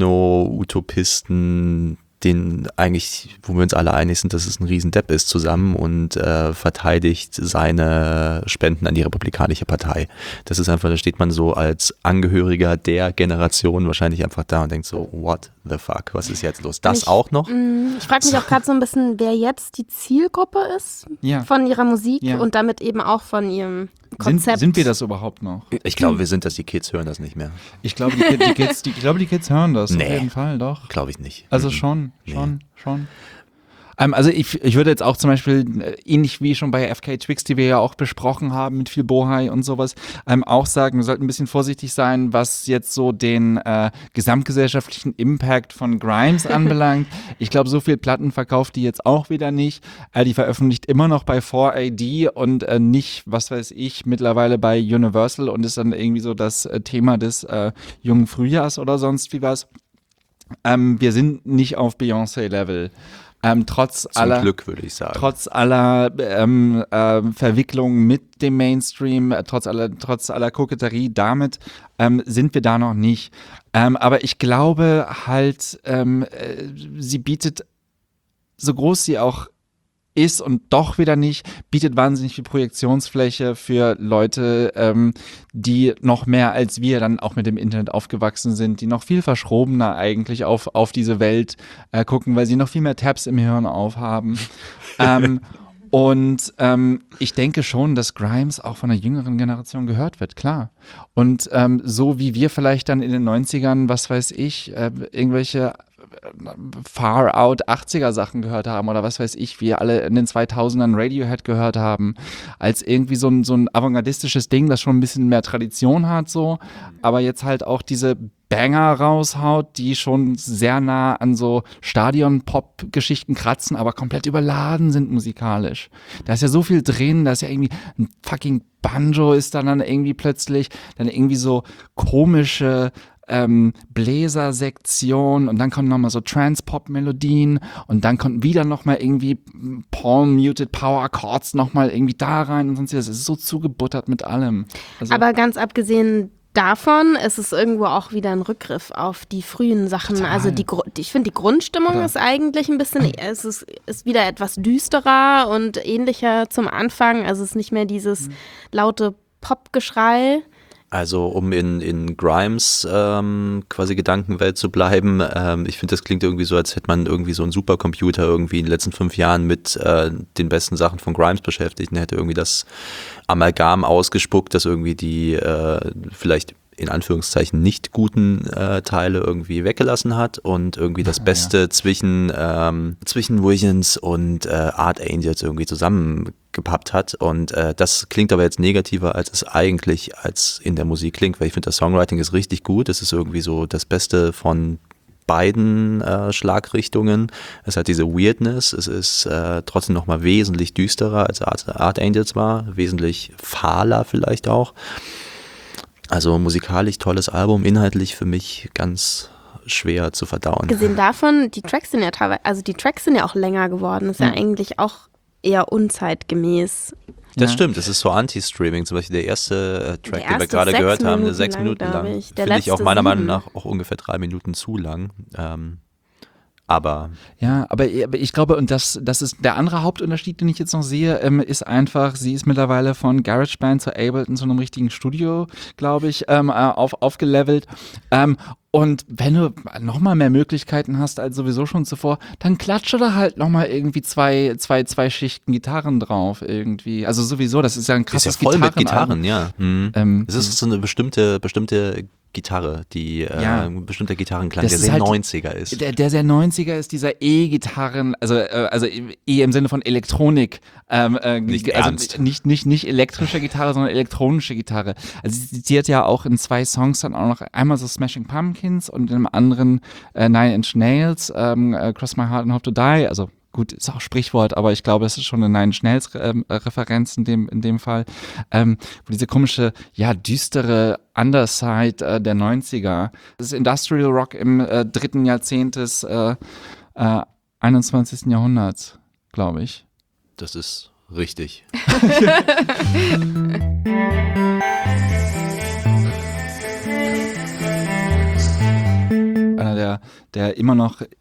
Techno-Utopisten, den eigentlich, wo wir uns alle einig sind, dass es ein Riesendepp ist, zusammen und äh, verteidigt seine Spenden an die Republikanische Partei. Das ist einfach, da steht man so als Angehöriger der Generation wahrscheinlich einfach da und denkt so, what the fuck, was ist jetzt los? Das Ich- auch noch? Ich frage mich auch gerade so ein bisschen, wer jetzt die Zielgruppe ist Ja. von ihrer Musik Ja. und damit eben auch von ihrem Sind, Konzept. sind wir das überhaupt noch? Ich glaube, wir sind das, die Kids hören das nicht mehr. Ich glaube, die, Kid- die, Kids, die, ich glaube, die Kids hören das Nee. auf jeden Fall, doch. Glaube ich nicht. Also Mhm. schon, schon, schon. Ähm, also ich, ich würde jetzt auch zum Beispiel, äh, ähnlich wie schon bei F K Twigs, die wir ja auch besprochen haben mit viel Bohai und sowas, ähm, auch sagen, wir sollten ein bisschen vorsichtig sein, was jetzt so den äh, gesamtgesellschaftlichen Impact von Grimes anbelangt. Ich glaube, so viel Platten verkauft die jetzt auch wieder nicht. Äh, die veröffentlicht immer noch bei vier A D und äh, nicht, was weiß ich, mittlerweile bei Universal und ist dann irgendwie so das äh, Thema des äh, jungen Frühjahrs oder sonst wie was. Ähm, wir sind nicht auf Beyoncé-Level. Ähm, trotz Zum aller Glück, würde ich sagen. trotz aller ähm, äh, Verwicklungen mit dem Mainstream, äh, trotz aller trotz aller Koketterie damit ähm, sind wir da noch nicht. Ähm, aber ich glaube halt, ähm, äh, sie bietet, so groß sie auch ist und doch wieder nicht, bietet wahnsinnig viel Projektionsfläche für Leute, ähm, die noch mehr als wir dann auch mit dem Internet aufgewachsen sind, die noch viel verschrobener eigentlich auf, auf diese Welt äh, gucken, weil sie noch viel mehr Tabs im Hirn aufhaben. ähm, und ähm, ich denke schon, dass Grimes auch von der jüngeren Generation gehört wird, klar. Und ähm, so wie wir vielleicht dann in den neunzigern, was weiß ich, äh, irgendwelche Far Out achtziger Sachen gehört haben oder was weiß ich, wir alle in den zweitausendern Radiohead gehört haben, als irgendwie so ein, so ein avantgardistisches Ding, das schon ein bisschen mehr Tradition hat so, aber jetzt halt auch diese Banger raushaut, die schon sehr nah an so Stadion-Pop-Geschichten kratzen, aber komplett überladen sind musikalisch. Da ist ja so viel drin, da ist ja irgendwie ein fucking Banjo ist dann, dann irgendwie plötzlich, dann irgendwie so komische ähm, Bläsersektion und dann kommen nochmal so Trance-Pop-Melodien und dann kommt wieder nochmal irgendwie Palm-Muted Power Chords nochmal irgendwie da rein und sonst das ist so zugebuttert mit allem. Also, Aber ganz abgesehen davon ist es irgendwo auch wieder ein Rückgriff auf die frühen Sachen. Total. Also die, Gru- ich finde, die Grundstimmung Total. ist eigentlich ein bisschen, es ist, ist wieder etwas düsterer und ähnlicher zum Anfang. Also es ist nicht mehr dieses laute Popgeschrei. Also um in, in Grimes ähm, quasi Gedankenwelt zu bleiben, ähm, ich finde, das klingt irgendwie so, als hätte man irgendwie so einen Supercomputer irgendwie in den letzten fünf Jahren mit äh, den besten Sachen von Grimes beschäftigt und hätte irgendwie das Amalgam ausgespuckt, dass irgendwie die äh, vielleicht in Anführungszeichen nicht guten äh, Teile irgendwie weggelassen hat und irgendwie das Beste ja. zwischen, ähm, zwischen Williams und äh, Art Angels irgendwie zusammengepappt hat. Und äh, das klingt aber jetzt negativer, als es eigentlich als in der Musik klingt, weil ich finde, das Songwriting ist richtig gut. Es ist irgendwie so das Beste von beiden äh, Schlagrichtungen. Es hat diese Weirdness, es ist äh, trotzdem nochmal wesentlich düsterer als Art, Art Angels war, wesentlich fahler vielleicht auch. Also musikalisch tolles Album, inhaltlich für mich ganz schwer zu verdauen. Gesehen davon, die Tracks sind ja teilweise, also die Tracks sind ja auch länger geworden, ist ja, ja eigentlich auch eher unzeitgemäß. Das ja. stimmt, das ist so Anti-Streaming, zum Beispiel der erste äh, Track, der den wir gerade gehört haben, der sechs lang, Minuten lang, ich. Der finde ich auch letzte meiner sieben. Meinung nach auch ungefähr drei Minuten zu lang. Ähm, aber Ja, aber, aber ich glaube, und das, das ist der andere Hauptunterschied, den ich jetzt noch sehe, ähm, ist einfach, sie ist mittlerweile von GarageBand zu Ableton zu einem richtigen Studio, glaube ich, ähm, auf, aufgelevelt. Ähm, und wenn du nochmal mehr Möglichkeiten hast als sowieso schon zuvor, dann klatsche da halt nochmal irgendwie zwei, zwei, zwei Schichten Gitarren drauf irgendwie. Also sowieso, das ist ja ein krasses ist ja voll mit Gitarrenalbum. Gitarren, ja. Mhm. Ähm, es ist so eine bestimmte, bestimmte Gitarre, die äh, Ja. ein bestimmter Gitarrenklang, Das der ist sehr halt- neunziger ist. Der, der sehr neunziger ist, dieser E-Gitarren, also, äh, also E im Sinne von Elektronik. Ähm, äh, Nicht also ernst. Nicht, nicht, nicht elektrische Gitarre, sondern elektronische Gitarre. Also sie, sie hat ja auch in zwei Songs dann auch noch einmal so Smashing Pumpkins und in einem anderen äh, Nine Inch Nails, ähm, äh, Cross My Heart and Hope to Die, also gut, ist auch Sprichwort, aber ich glaube, es ist schon eine Nine Inch Nails ähm, Referenz in dem, in dem Fall, ähm, wo diese komische, ja, düstere Underside äh, der neunziger, das ist Industrial Rock im äh, dritten Jahrzehnt des äh, äh, einundzwanzigsten Jahrhunderts, glaube ich. Das ist richtig. Einer der, der immer noch äh,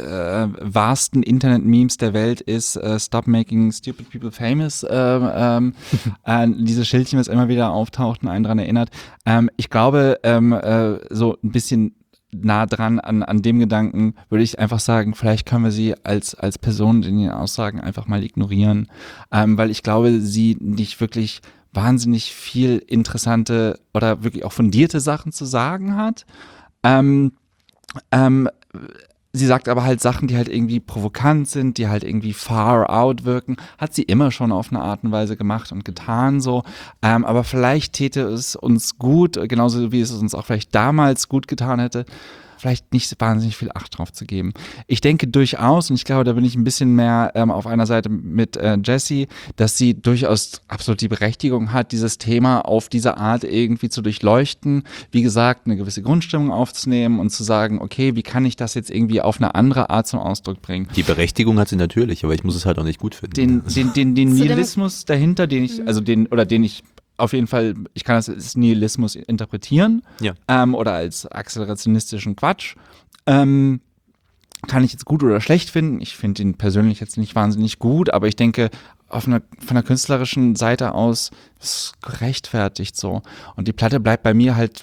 wahrsten Internet-Memes der Welt ist äh, Stop Making Stupid People Famous. Ähm, ähm, äh, dieses Schildchen, was immer wieder auftaucht und einen daran erinnert. Ähm, ich glaube, ähm, äh, so ein bisschen nah dran an, an dem Gedanken würde ich einfach sagen, vielleicht können wir sie als, als Person in ihren Aussagen einfach mal ignorieren, ähm, weil ich glaube, sie nicht wirklich wahnsinnig viel interessante oder wirklich auch fundierte Sachen zu sagen hat. Ähm, ähm, sie sagt aber halt Sachen, die halt irgendwie provokant sind, die halt irgendwie far out wirken. Hat sie immer schon auf eine Art und Weise gemacht und getan so. Ähm, aber vielleicht täte es uns gut, genauso wie es uns auch vielleicht damals gut getan hätte, vielleicht nicht wahnsinnig viel Acht drauf zu geben. Ich denke durchaus, und ich glaube, da bin ich ein bisschen mehr ähm, auf einer Seite mit äh, Jessie, dass sie durchaus absolut die Berechtigung hat, dieses Thema auf diese Art irgendwie zu durchleuchten. Wie gesagt, eine gewisse Grundstimmung aufzunehmen und zu sagen, okay, wie kann ich das jetzt irgendwie auf eine andere Art zum Ausdruck bringen? Die Berechtigung hat sie natürlich, aber ich muss es halt auch nicht gut finden. Den, den, den, den Zu dem- Nihilismus dahinter, den ich, also den, oder den ich auf jeden Fall, ich kann das als Nihilismus interpretieren, Ja. ähm, oder als akzelerationistischen Quatsch. Ähm, kann ich jetzt gut oder schlecht finden. Ich finde ihn persönlich jetzt nicht wahnsinnig gut, aber ich denke, auf einer, von der künstlerischen Seite aus ist es gerechtfertigt so. Und die Platte bleibt bei mir halt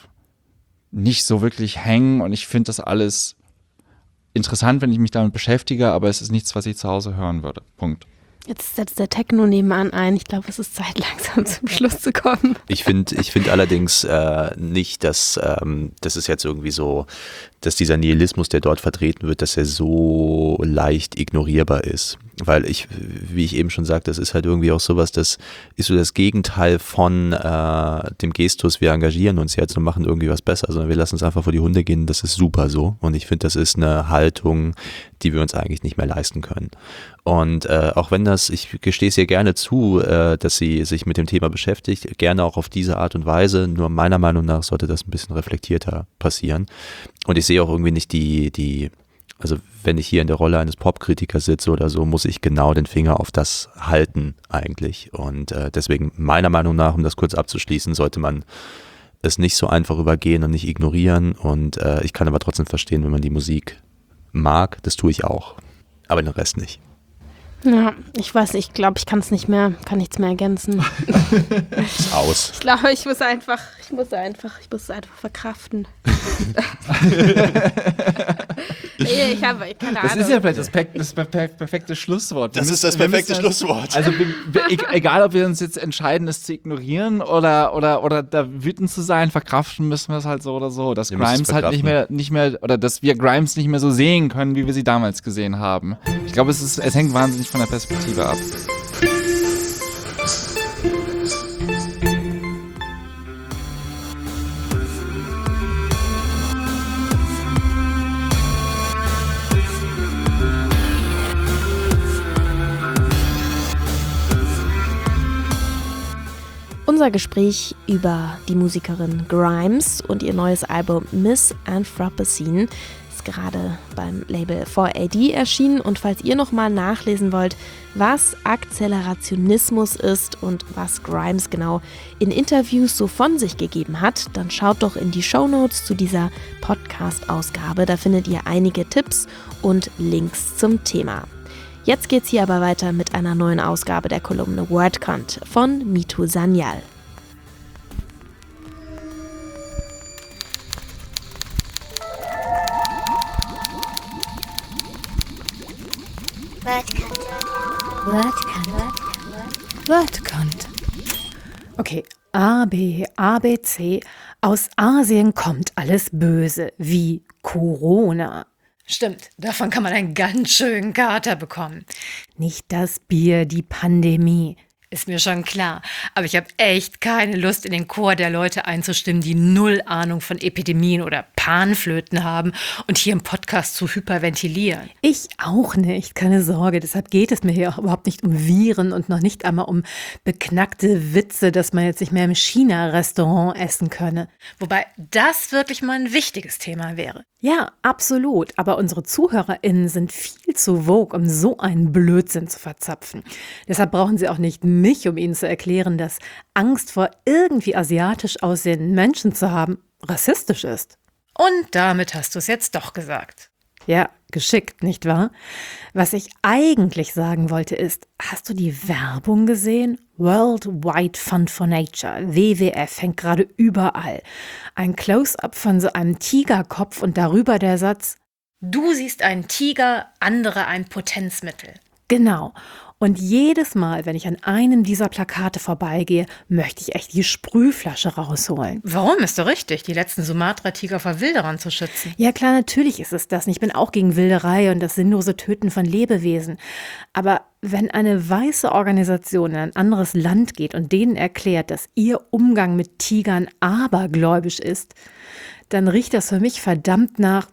nicht so wirklich hängen und ich finde das alles interessant, wenn ich mich damit beschäftige, aber es ist nichts, was ich zu Hause hören würde. Punkt. Jetzt setzt der Techno nebenan ein. Ich glaube, es ist Zeit, langsam zum Schluss zu kommen. Ich finde ich find allerdings äh, nicht, dass ähm, das ist jetzt irgendwie so, dass dieser Nihilismus, der dort vertreten wird, dass er so leicht ignorierbar ist. Weil ich, wie ich eben schon sagte, das ist halt irgendwie auch sowas, das ist so das Gegenteil von äh, dem Gestus, wir engagieren uns jetzt und machen irgendwie was besser, sondern wir lassen uns einfach vor die Hunde gehen, das ist super so. Und ich finde, das ist eine Haltung, die wir uns eigentlich nicht mehr leisten können. Und äh, auch wenn das, ich gestehe es ihr gerne zu, äh, dass sie sich mit dem Thema beschäftigt, gerne auch auf diese Art und Weise, nur meiner Meinung nach sollte das ein bisschen reflektierter passieren. Und ich sehe auch irgendwie nicht die, die, also wenn ich hier in der Rolle eines Popkritikers sitze oder so, muss ich genau den Finger auf das halten eigentlich. Und äh, deswegen meiner Meinung nach, um das kurz abzuschließen, sollte man es nicht so einfach übergehen und nicht ignorieren. Und äh, ich kann aber trotzdem verstehen, wenn man die Musik mag, das tue ich auch. Aber den Rest nicht. Ja, ich weiß, ich glaube, ich kann es nicht mehr, kann nichts mehr ergänzen. Ist aus. Ich glaube, ich muss einfach, ich muss einfach, ich muss es einfach verkraften. Ich habe keine Das Ahnung. ist ja vielleicht das, per das per per perfekte Schlusswort. Wir Das müssen- ist das wir perfekte müssen- Schlusswort. Also wir, wir, e- egal, ob wir uns jetzt entscheiden, es zu ignorieren oder, oder, oder da wütend zu sein, verkraften müssen wir es halt so oder so. Dass Wir müssen es Grimes halt nicht mehr, nicht mehr, oder dass wir Grimes nicht mehr so sehen können, wie wir sie damals gesehen haben. Ich glaube, es, ist, es hängt wahnsinnig von der Perspektive ab. Unser Gespräch über die Musikerin Grimes und ihr neues Album Miss Anthropocene ist gerade beim Label four A D erschienen. Und falls ihr nochmal nachlesen wollt, was Akzelerationismus ist und was Grimes genau in Interviews so von sich gegeben hat, dann schaut doch in die Shownotes zu dieser Podcast-Ausgabe. Da findet ihr einige Tipps und Links zum Thema. Jetzt geht's hier aber weiter mit einer neuen Ausgabe der Kolumne WordCount von Mitu Sanyal. WordCount. Okay, A, B, A, B, C. Aus Asien kommt alles Böse, wie Corona. Stimmt, davon kann man einen ganz schönen Kater bekommen. Nicht das Bier, die Pandemie. Ist mir schon klar. Aber ich habe echt keine Lust, in den Chor der Leute einzustimmen, die null Ahnung von Epidemien oder Panflöten haben und hier im Podcast zu hyperventilieren. Ich auch nicht, keine Sorge. Deshalb geht es mir hier auch überhaupt nicht um Viren und noch nicht einmal um beknackte Witze, dass man jetzt nicht mehr im China-Restaurant essen könne. Wobei das wirklich mal ein wichtiges Thema wäre. Ja, absolut. Aber unsere ZuhörerInnen sind viel zu vogue, um so einen Blödsinn zu verzapfen. Deshalb brauchen sie auch nicht mich, um ihnen zu erklären, dass Angst vor irgendwie asiatisch aussehenden Menschen zu haben rassistisch ist. Und damit hast du es jetzt doch gesagt. Ja, geschickt, nicht wahr? Was ich eigentlich sagen wollte ist, hast du die Werbung gesehen? World Wide Fund for Nature, W W F, hängt gerade überall. Ein Close-up von so einem Tigerkopf und darüber der Satz: Du siehst einen Tiger, andere ein Potenzmittel. Genau. Und jedes Mal, wenn ich an einem dieser Plakate vorbeigehe, möchte ich echt die Sprühflasche rausholen. Warum? Ist doch richtig, die letzten Sumatra-Tiger vor Wilderern zu schützen. Ja klar, natürlich ist es das. Ich bin auch gegen Wilderei und das sinnlose Töten von Lebewesen. Aber wenn eine weiße Organisation in ein anderes Land geht und denen erklärt, dass ihr Umgang mit Tigern abergläubisch ist, dann riecht das für mich verdammt nach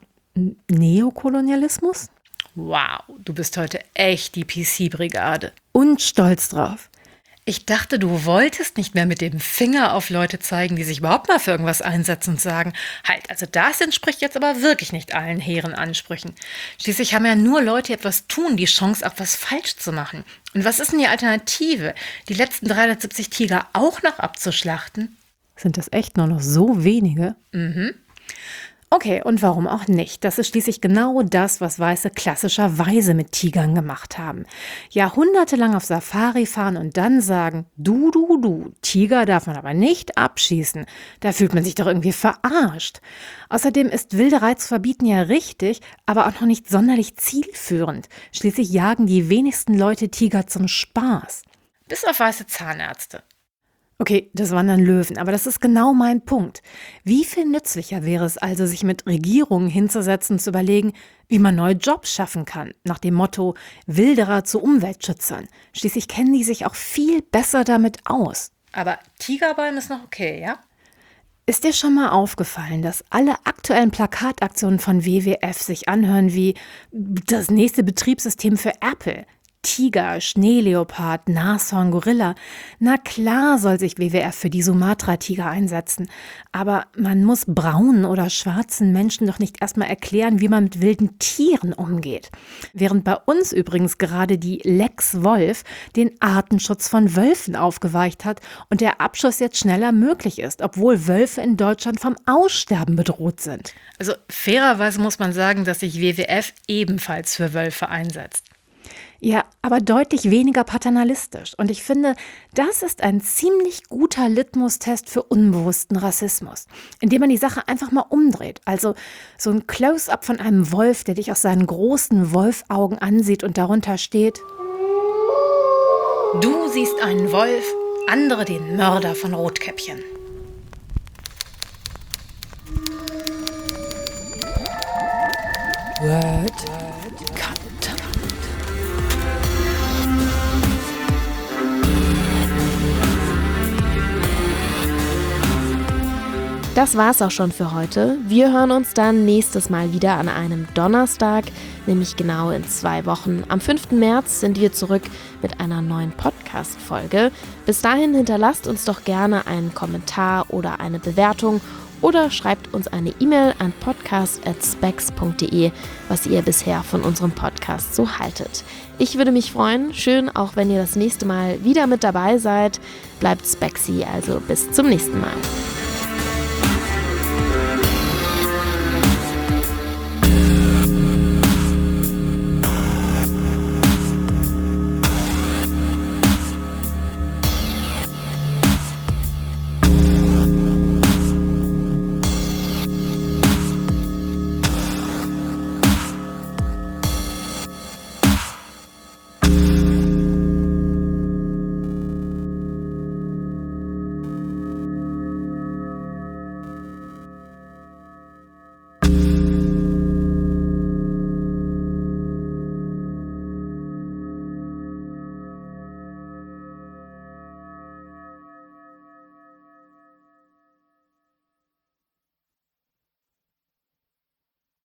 Neokolonialismus. Wow, du bist heute echt die P C-Brigade. Und stolz drauf. Ich dachte, du wolltest nicht mehr mit dem Finger auf Leute zeigen, die sich überhaupt mal für irgendwas einsetzen und sagen, halt, also das entspricht jetzt aber wirklich nicht allen hehren Ansprüchen. Schließlich haben ja nur Leute, die etwas tun, die Chance, auch was falsch zu machen. Und was ist denn die Alternative? Die letzten dreihundertsiebzig Tiger auch noch abzuschlachten? Sind das echt nur noch so wenige? Mhm. Okay, und warum auch nicht? Das ist schließlich genau das, was Weiße klassischerweise mit Tigern gemacht haben. Jahrhundertelang auf Safari fahren und dann sagen, du, du, du, Tiger darf man aber nicht abschießen. Da fühlt man sich doch irgendwie verarscht. Außerdem ist Wilderei zu verbieten ja richtig, aber auch noch nicht sonderlich zielführend. Schließlich jagen die wenigsten Leute Tiger zum Spaß. Bis auf weiße Zahnärzte. Okay, das waren dann Löwen, aber das ist genau mein Punkt. Wie viel nützlicher wäre es also, sich mit Regierungen hinzusetzen und zu überlegen, wie man neue Jobs schaffen kann, nach dem Motto Wilderer zu Umweltschützern. Schließlich kennen die sich auch viel besser damit aus. Aber Tigerbalm ist noch okay, ja? Ist dir schon mal aufgefallen, dass alle aktuellen Plakataktionen von W W F sich anhören wie das nächste Betriebssystem für Apple? Tiger, Schneeleopard, Nashorn, Gorilla. Na klar soll sich W W F für die Sumatra-Tiger einsetzen. Aber man muss braunen oder schwarzen Menschen doch nicht erstmal erklären, wie man mit wilden Tieren umgeht. Während bei uns übrigens gerade die Lex Wolf den Artenschutz von Wölfen aufgeweicht hat und der Abschuss jetzt schneller möglich ist, obwohl Wölfe in Deutschland vom Aussterben bedroht sind. Also fairerweise muss man sagen, dass sich W W F ebenfalls für Wölfe einsetzt. Ja, aber deutlich weniger paternalistisch. Und ich finde, das ist ein ziemlich guter Litmus-Test für unbewussten Rassismus, indem man die Sache einfach mal umdreht. Also so ein Close-up von einem Wolf, der dich aus seinen großen Wolfaugen ansieht und darunter steht: Du siehst einen Wolf, andere den Mörder von Rotkäppchen. Word Cut. Das war's auch schon für heute. Wir hören uns dann nächstes Mal wieder an einem Donnerstag, nämlich genau in zwei Wochen. Am fünften März sind wir zurück mit einer neuen Podcast-Folge. Bis dahin hinterlasst uns doch gerne einen Kommentar oder eine Bewertung oder schreibt uns eine E-Mail an podcast at specs punkt de, was ihr bisher von unserem Podcast so haltet. Ich würde mich freuen, schön auch wenn ihr das nächste Mal wieder mit dabei seid. Bleibt spexy, also bis zum nächsten Mal.